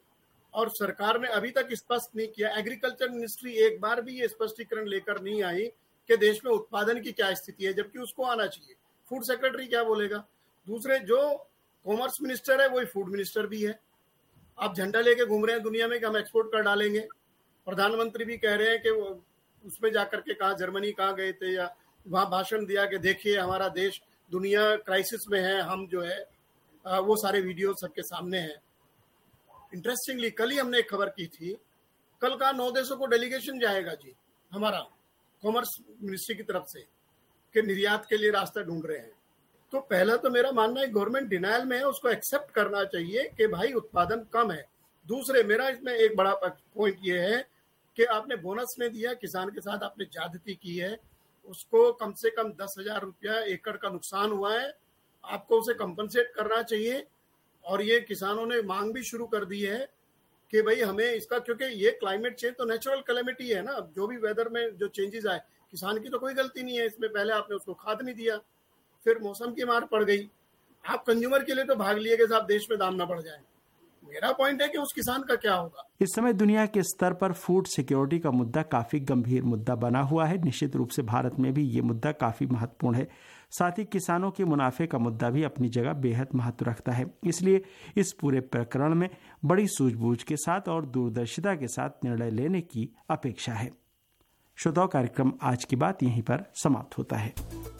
और सरकार ने अभी तक स्पष्ट नहीं किया। एग्रीकल्चर मिनिस्ट्री एक बार भी ये स्पष्टीकरण लेकर नहीं आई कि देश में उत्पादन की क्या स्थिति है, जबकि उसको आना चाहिए। फूड सेक्रेटरी क्या बोलेगा? दूसरे जो कॉमर्स मिनिस्टर है वही फूड मिनिस्टर भी है। आप झंडा लेके घूम रहे हैं दुनिया में कि हम एक्सपोर्ट कर डालेंगे। प्रधानमंत्री भी कह रहे हैं कि उसमें जाकर के कहा जर्मनी कहाँ गए थे या वहां भाषण दिया कि देखिए हमारा देश दुनिया क्राइसिस में है, हम जो है वो सारे वीडियो सबके सामने हैं। इंटरेस्टिंगली कल ही हमने एक खबर की थी, कल का 9 देशों को डेलीगेशन जाएगा जी हमारा कॉमर्स मिनिस्ट्री की तरफ से कि निर्यात के लिए रास्ता ढूंढ रहे हैं। तो पहला तो मेरा मानना है गवर्नमेंट डिनायल में है, उसको एक्सेप्ट करना चाहिए कि भाई उत्पादन कम है। दूसरे मेरा इसमें एक बड़ा पॉइंट ये है कि आपने बोनस में दिया, किसान के साथ आपने ज्यादती की है, उसको कम से कम 10,000 रुपया एकड़ का नुकसान हुआ है, आपको उसे कंपनसेट करना चाहिए। और ये किसानों ने मांग भी शुरू कर दी है कि भाई हमें इसका, क्योंकि ये क्लाइमेट चेंज तो नेचुरल कैलेमिटी है ना, जो भी वेदर में जो चेंजेस आए, किसान की तो कोई गलती नहीं है इसमें। पहले आपने उसको खाद नहीं दिया, फिर मौसम की मार पड़ गई, आप कंज्यूमर के लिए तो भाग लिए कि साहब देश में दाम ना बढ़ जाए। मेरा पॉइंट है कि उस किसान का क्या होगा। इस समय दुनिया के स्तर पर फूड सिक्योरिटी का मुद्दा काफी गंभीर मुद्दा बना हुआ है। निश्चित रूप से भारत में भी ये मुद्दा काफी महत्वपूर्ण है। साथ ही किसानों के मुनाफे का मुद्दा भी अपनी जगह बेहद महत्व रखता है। इसलिए इस पूरे प्रकरण में बड़ी सूझबूझ के साथ और दूरदर्शिता के साथ निर्णय लेने की अपेक्षा है। श्रोताओं, कार्यक्रम आज की बात यहीं पर समाप्त होता है।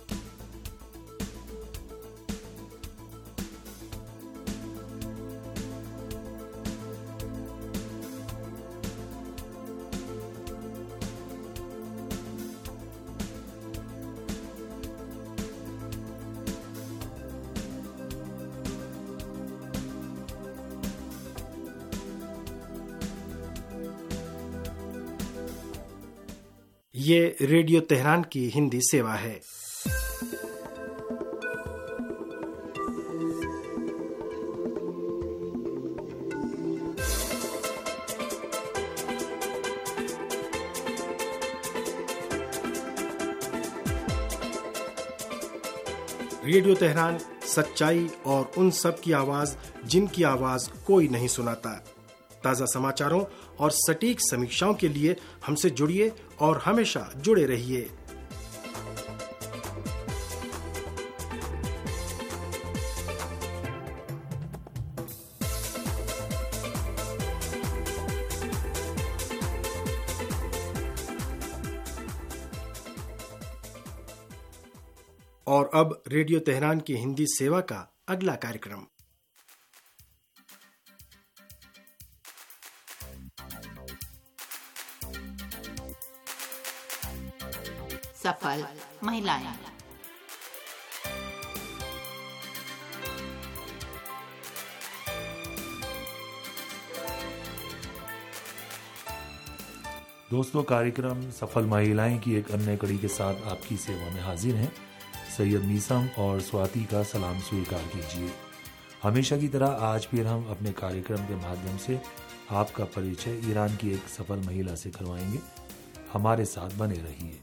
ये रेडियो तेहरान की हिंदी सेवा है। रेडियो तेहरान सच्चाई और उन सब की आवाज जिनकी आवाज कोई नहीं सुनाता। ताज़ा समाचारों और सटीक समीक्षाओं के लिए हमसे जुड़िए और हमेशा जुड़े रहिए। और अब रेडियो तेहरान की हिंदी सेवा का अगला कार्यक्रम। सफल महिलाएं। दोस्तों, कार्यक्रम सफल महिलाएं की एक अन्य कड़ी के साथ आपकी सेवा में हाजिर हैं। सैयद मीसम और स्वाति का सलाम स्वीकार कीजिए। हमेशा की तरह आज फिर हम अपने कार्यक्रम के माध्यम से आपका परिचय ईरान की एक सफल महिला से करवाएंगे। हमारे साथ बने रहिए।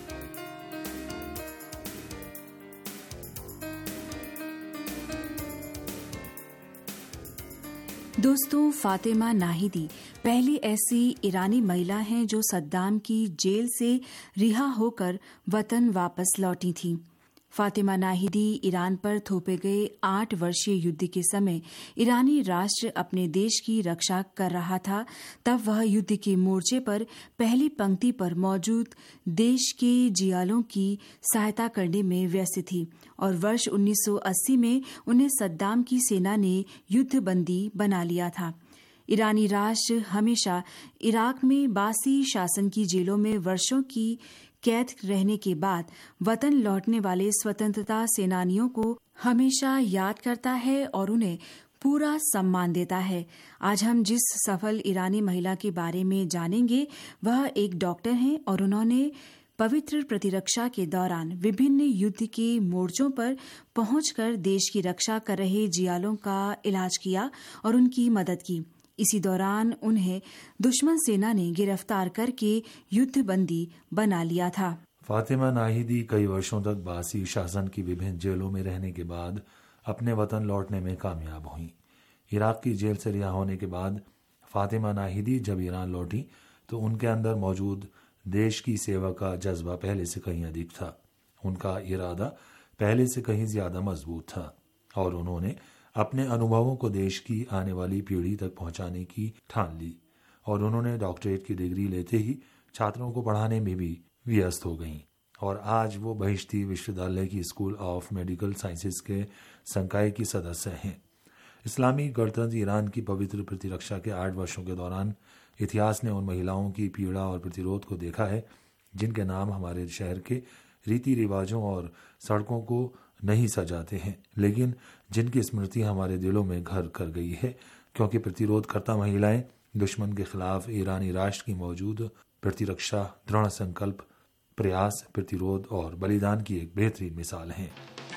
दोस्तों, फातिमा नाहिदी पहली ऐसी ईरानी महिला हैं जो सद्दाम की जेल से रिहा होकर वतन वापस लौटी थीं। फातिमा नाहिदी ईरान पर थोपे गए 8 वर्षीय युद्ध के समय ईरानी राष्ट्र अपने देश की रक्षा कर रहा था। तब वह युद्ध के मोर्चे पर पहली पंक्ति पर मौजूद देश के जियालों की सहायता करने में व्यस्त थी और वर्ष 1980 में उन्हें सद्दाम की सेना ने युद्धबंदी बना लिया था। ईरानी राष्ट्र हमेशा इराक में बासी शासन की जेलों में वर्षों की कैद रहने के बाद वतन लौटने वाले स्वतंत्रता सेनानियों को हमेशा याद करता है और उन्हें पूरा सम्मान देता है। आज हम जिस सफल ईरानी महिला के बारे में जानेंगे वह एक डॉक्टर हैं और उन्होंने पवित्र प्रतिरक्षा के दौरान विभिन्न युद्ध के मोर्चों पर पहुंचकर देश की रक्षा कर रहे जियालों का इलाज किया और उनकी मदद की। इसी दौरान उन्हें दुश्मन सेना ने गिरफ्तार करके युद्धबंदी बना लिया था। फातिमा नाहिदी कई वर्षों तक बासी शासन की विभिन्न जेलों में रहने के बाद अपने वतन लौटने में कामयाब हुई। इराक की जेल से रिहा होने के बाद फातिमा नाहिदी जब ईरान लौटी तो उनके अंदर मौजूद देश की सेवा का जज्बा पहले से कहीं अधिक था। उनका इरादा पहले से कहीं ज्यादा मजबूत था और उन्होंने अपने अनुभवों को देश की आने वाली पीढ़ी तक पहुंचाने की ठान ली और उन्होंने डॉक्टरेट की डिग्री लेते ही छात्रों को पढ़ाने में भी व्यस्त हो गईं और आज वो बहिश्ती विश्वविद्यालय की स्कूल ऑफ मेडिकल साइंसेज के संकाय की सदस्य हैं। इस्लामी गणतंत्र ईरान की पवित्र प्रतिरक्षा के 8 वर्षों के दौरान इतिहास ने उन महिलाओं की पीड़ा और प्रतिरोध को देखा है जिनके नाम हमारे शहर के रीति रिवाजों और सड़कों को नहीं सजाते हैं, लेकिन जिनकी स्मृति हमारे दिलों में घर कर गई है, क्योंकि प्रतिरोध करता महिलाएं दुश्मन के खिलाफ ईरानी राष्ट्र की मौजूद प्रतिरक्षा, दृढ़ संकल्प, प्रयास, प्रतिरोध और बलिदान की एक बेहतरीन मिसाल हैं।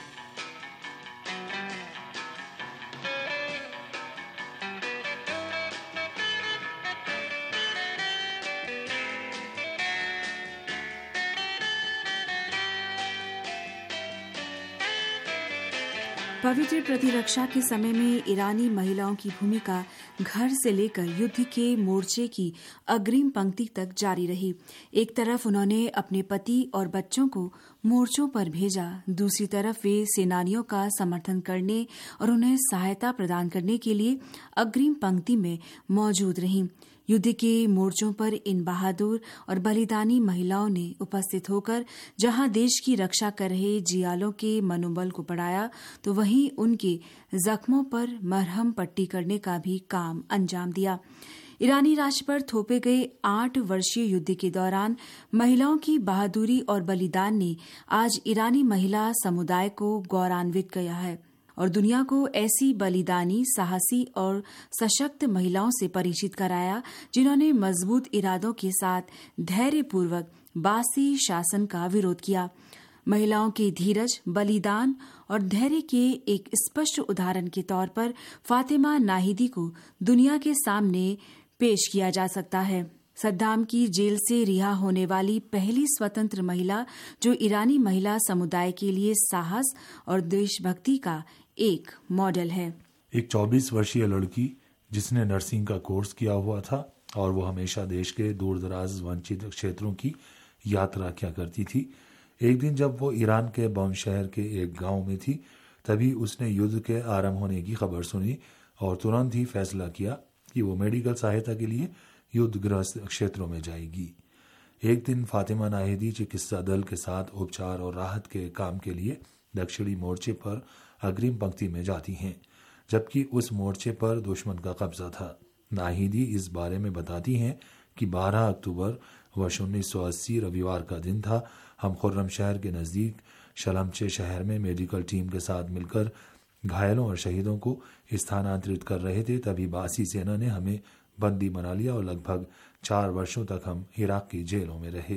पवित्र प्रतिरक्षा के समय में ईरानी महिलाओं की भूमिका घर से लेकर युद्ध के मोर्चे की अग्रिम पंक्ति तक जारी रही। एक तरफ उन्होंने अपने पति और बच्चों को मोर्चों पर भेजा, दूसरी तरफ वे सेनानियों का समर्थन करने और उन्हें सहायता प्रदान करने के लिए अग्रिम पंक्ति में मौजूद रहीं। युद्ध के मोर्चों पर इन बहादुर और बलिदानी महिलाओं ने उपस्थित होकर जहां देश की रक्षा कर रहे जियालों के मनोबल को बढ़ाया तो वहीं उनके जख्मों पर मरहम पट्टी करने का भी काम अंजाम दिया। ईरानी राष्ट्र पर थोपे गए 8 वर्षीय युद्ध के दौरान महिलाओं की बहादुरी और बलिदान ने आज ईरानी महिला समुदाय को गौरवान्वित किया है और दुनिया को ऐसी बलिदानी, साहसी और सशक्त महिलाओं से परिचित कराया जिन्होंने मजबूत इरादों के साथ धैर्यपूर्वक बासी शासन का विरोध किया। महिलाओं के धीरज, बलिदान और धैर्य के एक स्पष्ट उदाहरण के तौर पर फातिमा नाहिदी को दुनिया के सामने पेश किया जा सकता है। सद्दाम की जेल से रिहा होने वाली पहली स्वतंत्र महिला जो ईरानी महिला समुदाय के लिए साहस और देशभक्ति का एक मॉडल है। एक 24 वर्षीय लड़की जिसने नर्सिंग का कोर्स किया हुआ था और वो हमेशा देश के दूर दराज वंचित क्षेत्रों की यात्रा किया करती थी। एक दिन जब वो ईरान के बम शहर के एक गांव में थी तभी उसने युद्ध के आरंभ होने की खबर सुनी और तुरंत ही फैसला किया कि वो मेडिकल सहायता के लिए युद्धग्रस्त क्षेत्रों में जाएगी। एक दिन फातिमा नाहिदी चिकित्सा दल के साथ उपचार और राहत के काम के लिए दक्षिणी मोर्चे पर अग्रिम पंक्ति में जाती हैं, जबकि उस मोर्चे पर दुश्मन का कब्जा था। नाहिदी इस बारे में बताती हैं कि 12 अक्टूबर वर्ष 1980 रविवार का दिन था। हम खुर्रम शहर के नज़दीक शलमचे शहर में मेडिकल टीम के साथ मिलकर घायलों और शहीदों को स्थानांतरित कर रहे थे। तभी बासी सेना ने हमें बंदी बना लिया और लगभग 4 वर्षों तक हम इराक की जेलों में रहे।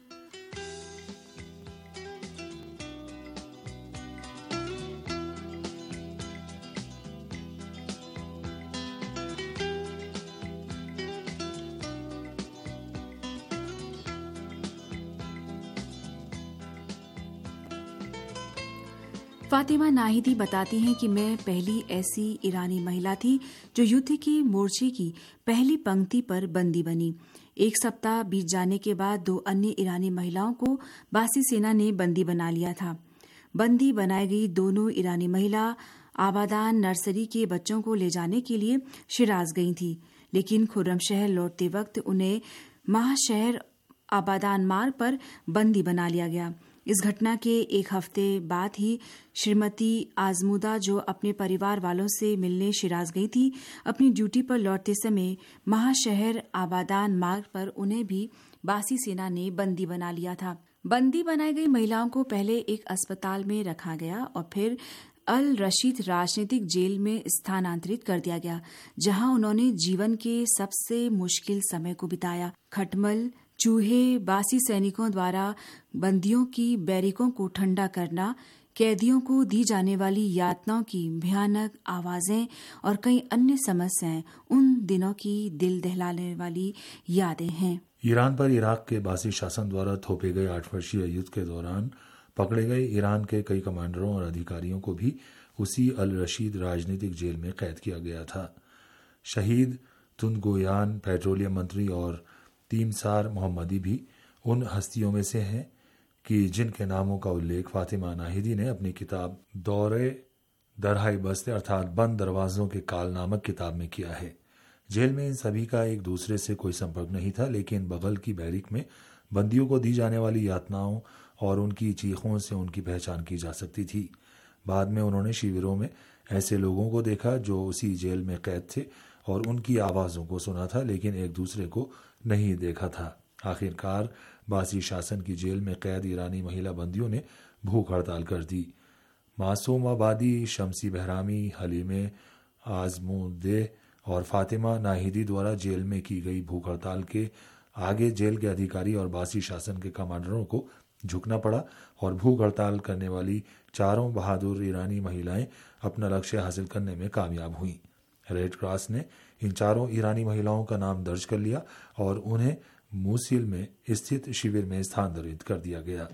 फातिमा नाहिदी बताती हैं कि मैं पहली ऐसी ईरानी महिला थी जो युद्ध के मोर्चे की पहली पंक्ति पर बंदी बनी। 1 सप्ताह बीत जाने के बाद 2 अन्य ईरानी महिलाओं को बासी सेना ने बंदी बना लिया था। बंदी बनाई गई दोनों ईरानी महिला आबादान नर्सरी के बच्चों को ले जाने के लिए शिराज गई थी, लेकिन खुर्रम शहर लौटते वक्त उन्हें महाशहर आबादान मार्ग पर बंदी बना लिया गया। इस घटना के 1 हफ्ते बाद ही श्रीमती आजमुदा, जो अपने परिवार वालों से मिलने शिराज गई थी, अपनी ड्यूटी पर लौटते समय महाशहर आबादान मार्ग पर उन्हें भी बासी सेना ने बंदी बना लिया था। बंदी बनाई गई महिलाओं को पहले एक अस्पताल में रखा गया और फिर अल रशीद राजनीतिक जेल में स्थानांतरित कर दिया गया, जहां उन्होंने जीवन के सबसे मुश्किल समय को बिताया। खटमल, चूहे, बासी सैनिकों द्वारा बंदियों की बैरिकों को ठंडा करना, कैदियों को दी जाने वाली यातनाओं की भयानक आवाजें और कई अन्य समस्याएं उन दिनों की दिल दहलाने वाली यादें हैं। ईरान पर इराक के बासी शासन द्वारा थोपे गए 8 वर्षीय युद्ध के दौरान पकड़े गए ईरान के कई कमांडरों और अधिकारियों को भी उसी अल रशीद राजनीतिक जेल में कैद किया गया था। शहीद तुनगोयान पेट्रोलियम मंत्री और तीमसार मोहम्मदी भी उन हस्तियों में से हैं कि जिनके नामों का उल्लेख फातिमा नाहिदी ने अपनी किताब दौरे दरहाई बस्ते अर्थात बंद दरवाजों के काल नामक किताब में किया है। जेल में इन सभी का एक दूसरे से कोई संपर्क नहीं था, लेकिन बगल की बैरिक में बंदियों को दी जाने वाली यातनाओं और उनकी चीखों से उनकी पहचान की जा सकती थी। बाद में उन्होंने शिविरों में ऐसे लोगों को देखा जो उसी जेल में कैद थे और उनकी आवाज़ों को सुना था, लेकिन एक दूसरे को नहीं देखा था। आखिरकार बासी शासन की जेल में कैद ईरानी महिला बंदियों ने भूख हड़ताल कर दी। मासूम आबादी, शमसी बहरामी, हलीमे आजमुदे और फातिमा नाहिदी द्वारा जेल में की गई भूख हड़ताल के आगे जेल के अधिकारी और बासी शासन के कमांडरों को झुकना पड़ा और भूख हड़ताल करने वाली 4 बहादुर ईरानी महिलाएं अपना लक्ष्य हासिल करने में कामयाब हुईं। रेड क्रॉस ने इन 4 ईरानी महिलाओं का नाम दर्ज कर लिया और उन्हें मूसिल में स्थित शिविर में स्थानांतरित कर दिया गया।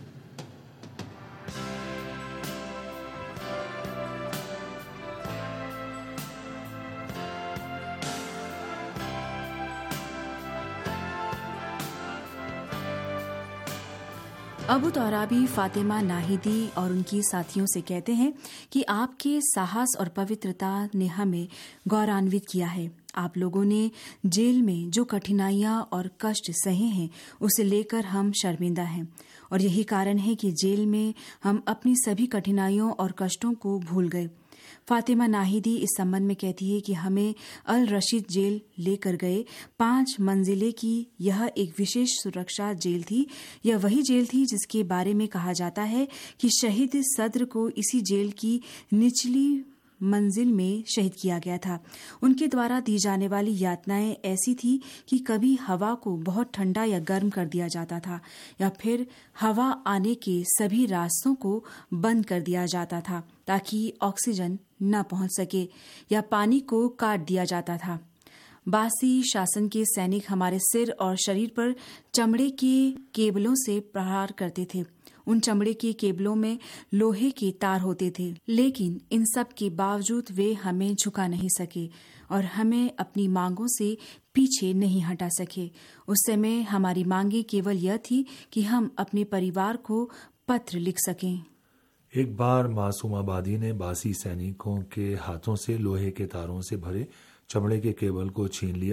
अबू तौराबी फातिमा नाहिदी और उनकी साथियों से कहते हैं कि आपके साहस और पवित्रता ने हमें गौरवान्वित किया है। आप लोगों ने जेल में जो कठिनाइयां और कष्ट सहे हैं उसे लेकर हम शर्मिंदा हैं और यही कारण है कि जेल में हम अपनी सभी कठिनाइयों और कष्टों को भूल गए। फातिमा नाहिदी इस संबंध में कहती है कि हमें अल रशीद जेल लेकर गए 5 मंजिले की यह एक विशेष सुरक्षा जेल थी। यह वही जेल थी जिसके बारे में कहा जाता है कि शहीद सद्र को इसी जेल की निचली मंजिल में शहीद किया गया था। उनके द्वारा दी जाने वाली यातनाएं ऐसी थी कि कभी हवा को बहुत ठंडा या गर्म कर दिया जाता था या फिर हवा आने के सभी रास्तों को बंद कर दिया जाता था ताकि ऑक्सीजन न पहुंच सके, या पानी को काट दिया जाता था। बासी शासन के सैनिक हमारे सिर और शरीर पर चमड़े के केबलों से प्रहार करते थे। उन चमड़े के केबलों में लोहे के तार होते थे, लेकिन इन सब के बावजूद वे हमें झुका नहीं सके और हमें अपनी मांगों से पीछे नहीं हटा सके। उस समय हमारी मांगे केवल यह थी कि हम अपने परिवार को पत्र लिख सकें। एक बार मासूम आबादी ने बासी सैनिकों के हाथों से लोहे के तारों से भरे चमड़े के केबल को छीन लिया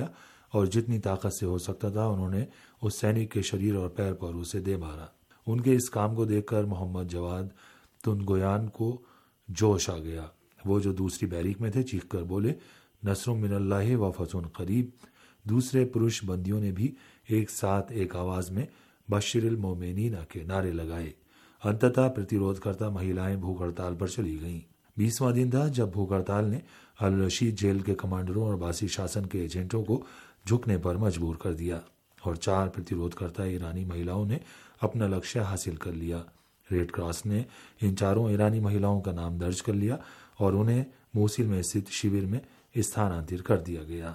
और जितनी ताकत से हो सकता था उन्होंने उस सैनिक के शरीर और पैर पर उसे दे मारा। उनके इस काम को देखकर मोहम्मद जवाद तुनगोयान को जोश आ गया। वो जो दूसरी बैरिक में थे चीखकर बोले, नस्रुम मिनल्लाहि व फतहुन करीब। दूसरे पुरुष बंदियों ने भी एक साथ एक आवाज में बशिरिल मोमिनीन के नारे लगाए। अंततः प्रतिरोधकर्ता महिलाएं भूख हड़ताल पर चली गईं। 20वां दिन था जब भूख हड़ताल ने अल रशीद जेल के कमांडरों और बासी शासन के एजेंटों को झुकने पर मजबूर कर दिया और 4 प्रतिरोधकर्ता ईरानी महिलाओं ने अपना लक्ष्य हासिल कर लिया। रेड क्रॉस ने इन 4 ईरानी महिलाओं का नाम दर्ज कर लिया और उन्हें मोसिल में स्थित शिविर में स्थानांतरित कर दिया गया।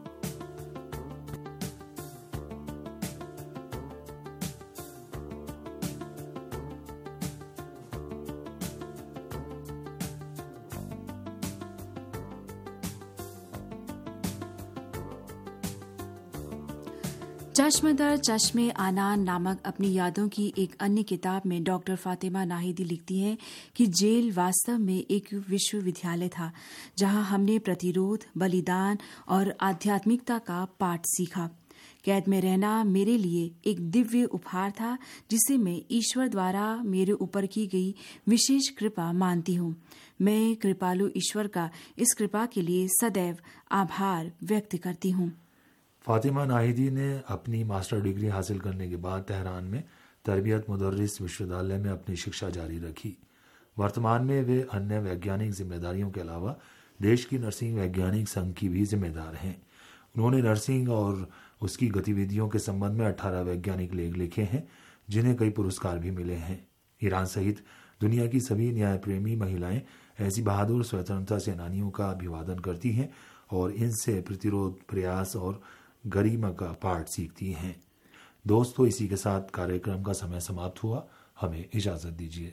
चश्म दर चश्मे आनान नामक अपनी यादों की एक अन्य किताब में डॉक्टर फातिमा नाहिदी लिखती हैं कि जेल वास्तव में एक विश्वविद्यालय था जहां हमने प्रतिरोध, बलिदान और आध्यात्मिकता का पाठ सीखा। कैद में रहना मेरे लिए एक दिव्य उपहार था जिसे मैं ईश्वर द्वारा मेरे ऊपर की गई विशेष कृपा मानती हूँ। मैं कृपालु ईश्वर का इस कृपा के लिए सदैव आभार व्यक्त करती हूँ। फातिमा नाहिदी ने अपनी मास्टर डिग्री हासिल करने के बाद तेहरान में तरबियत मुदर्रिस विश्वविद्यालय में अपनी शिक्षा जारी रखी। वर्तमान में वे अन्य वैज्ञानिक जिम्मेदारियों के अलावा देश की नर्सिंग वैज्ञानिक संघ की भी जिम्मेदार हैं। उन्होंने नर्सिंग और उसकी गतिविधियों के संबंध में 18 वैज्ञानिक लेख लिखे हैं जिन्हें कई पुरस्कार भी मिले हैं। ईरान सहित दुनिया की सभी न्याय प्रेमी महिलाएं ऐसी बहादुर स्वतंत्रता सेनानियों का अभिवादन करती हैं और इनसे प्रतिरोध, प्रयास और गरिमा का पाठ सीखती हैं। दोस्तों, इसी के साथ कार्यक्रम का समय समाप्त हुआ। हमें इजाजत दीजिए।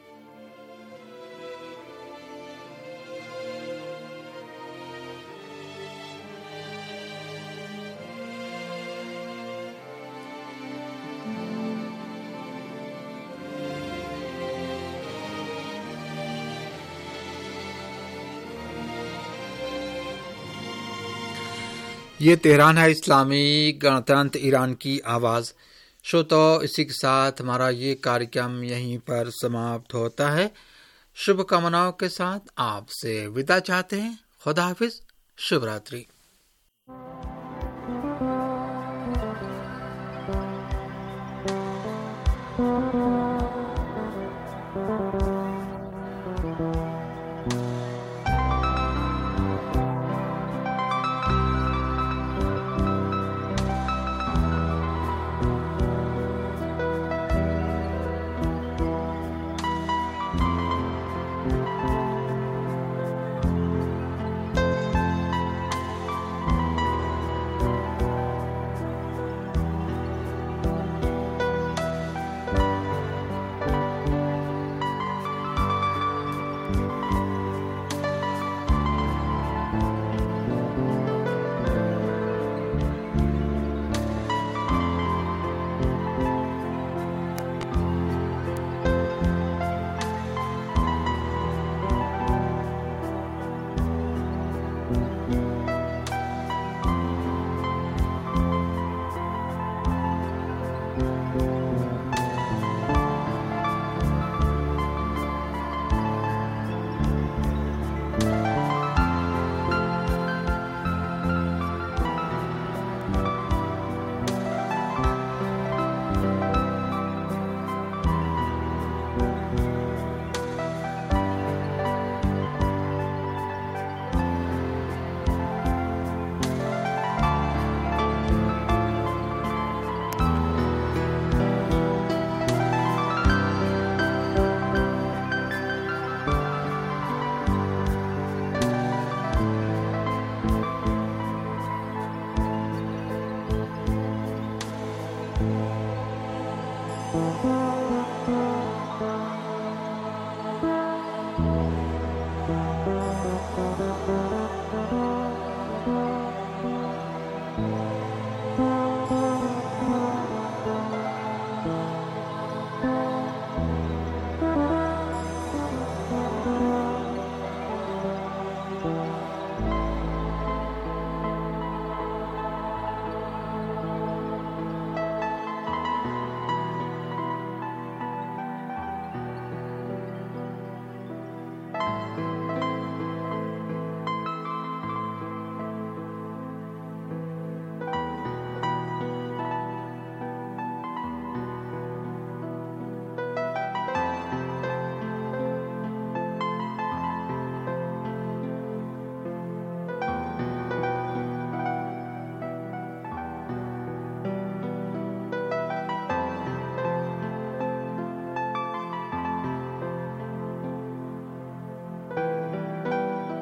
ये तेहरान है, इस्लामी गणतंत्र ईरान की आवाज़। श्रोताओ, इसी के साथ हमारा ये कार्यक्रम यहीं पर समाप्त होता है। शुभकामनाओं के साथ आपसे विदा चाहते हैं। खुदा हाफिज, शुभ रात्रि।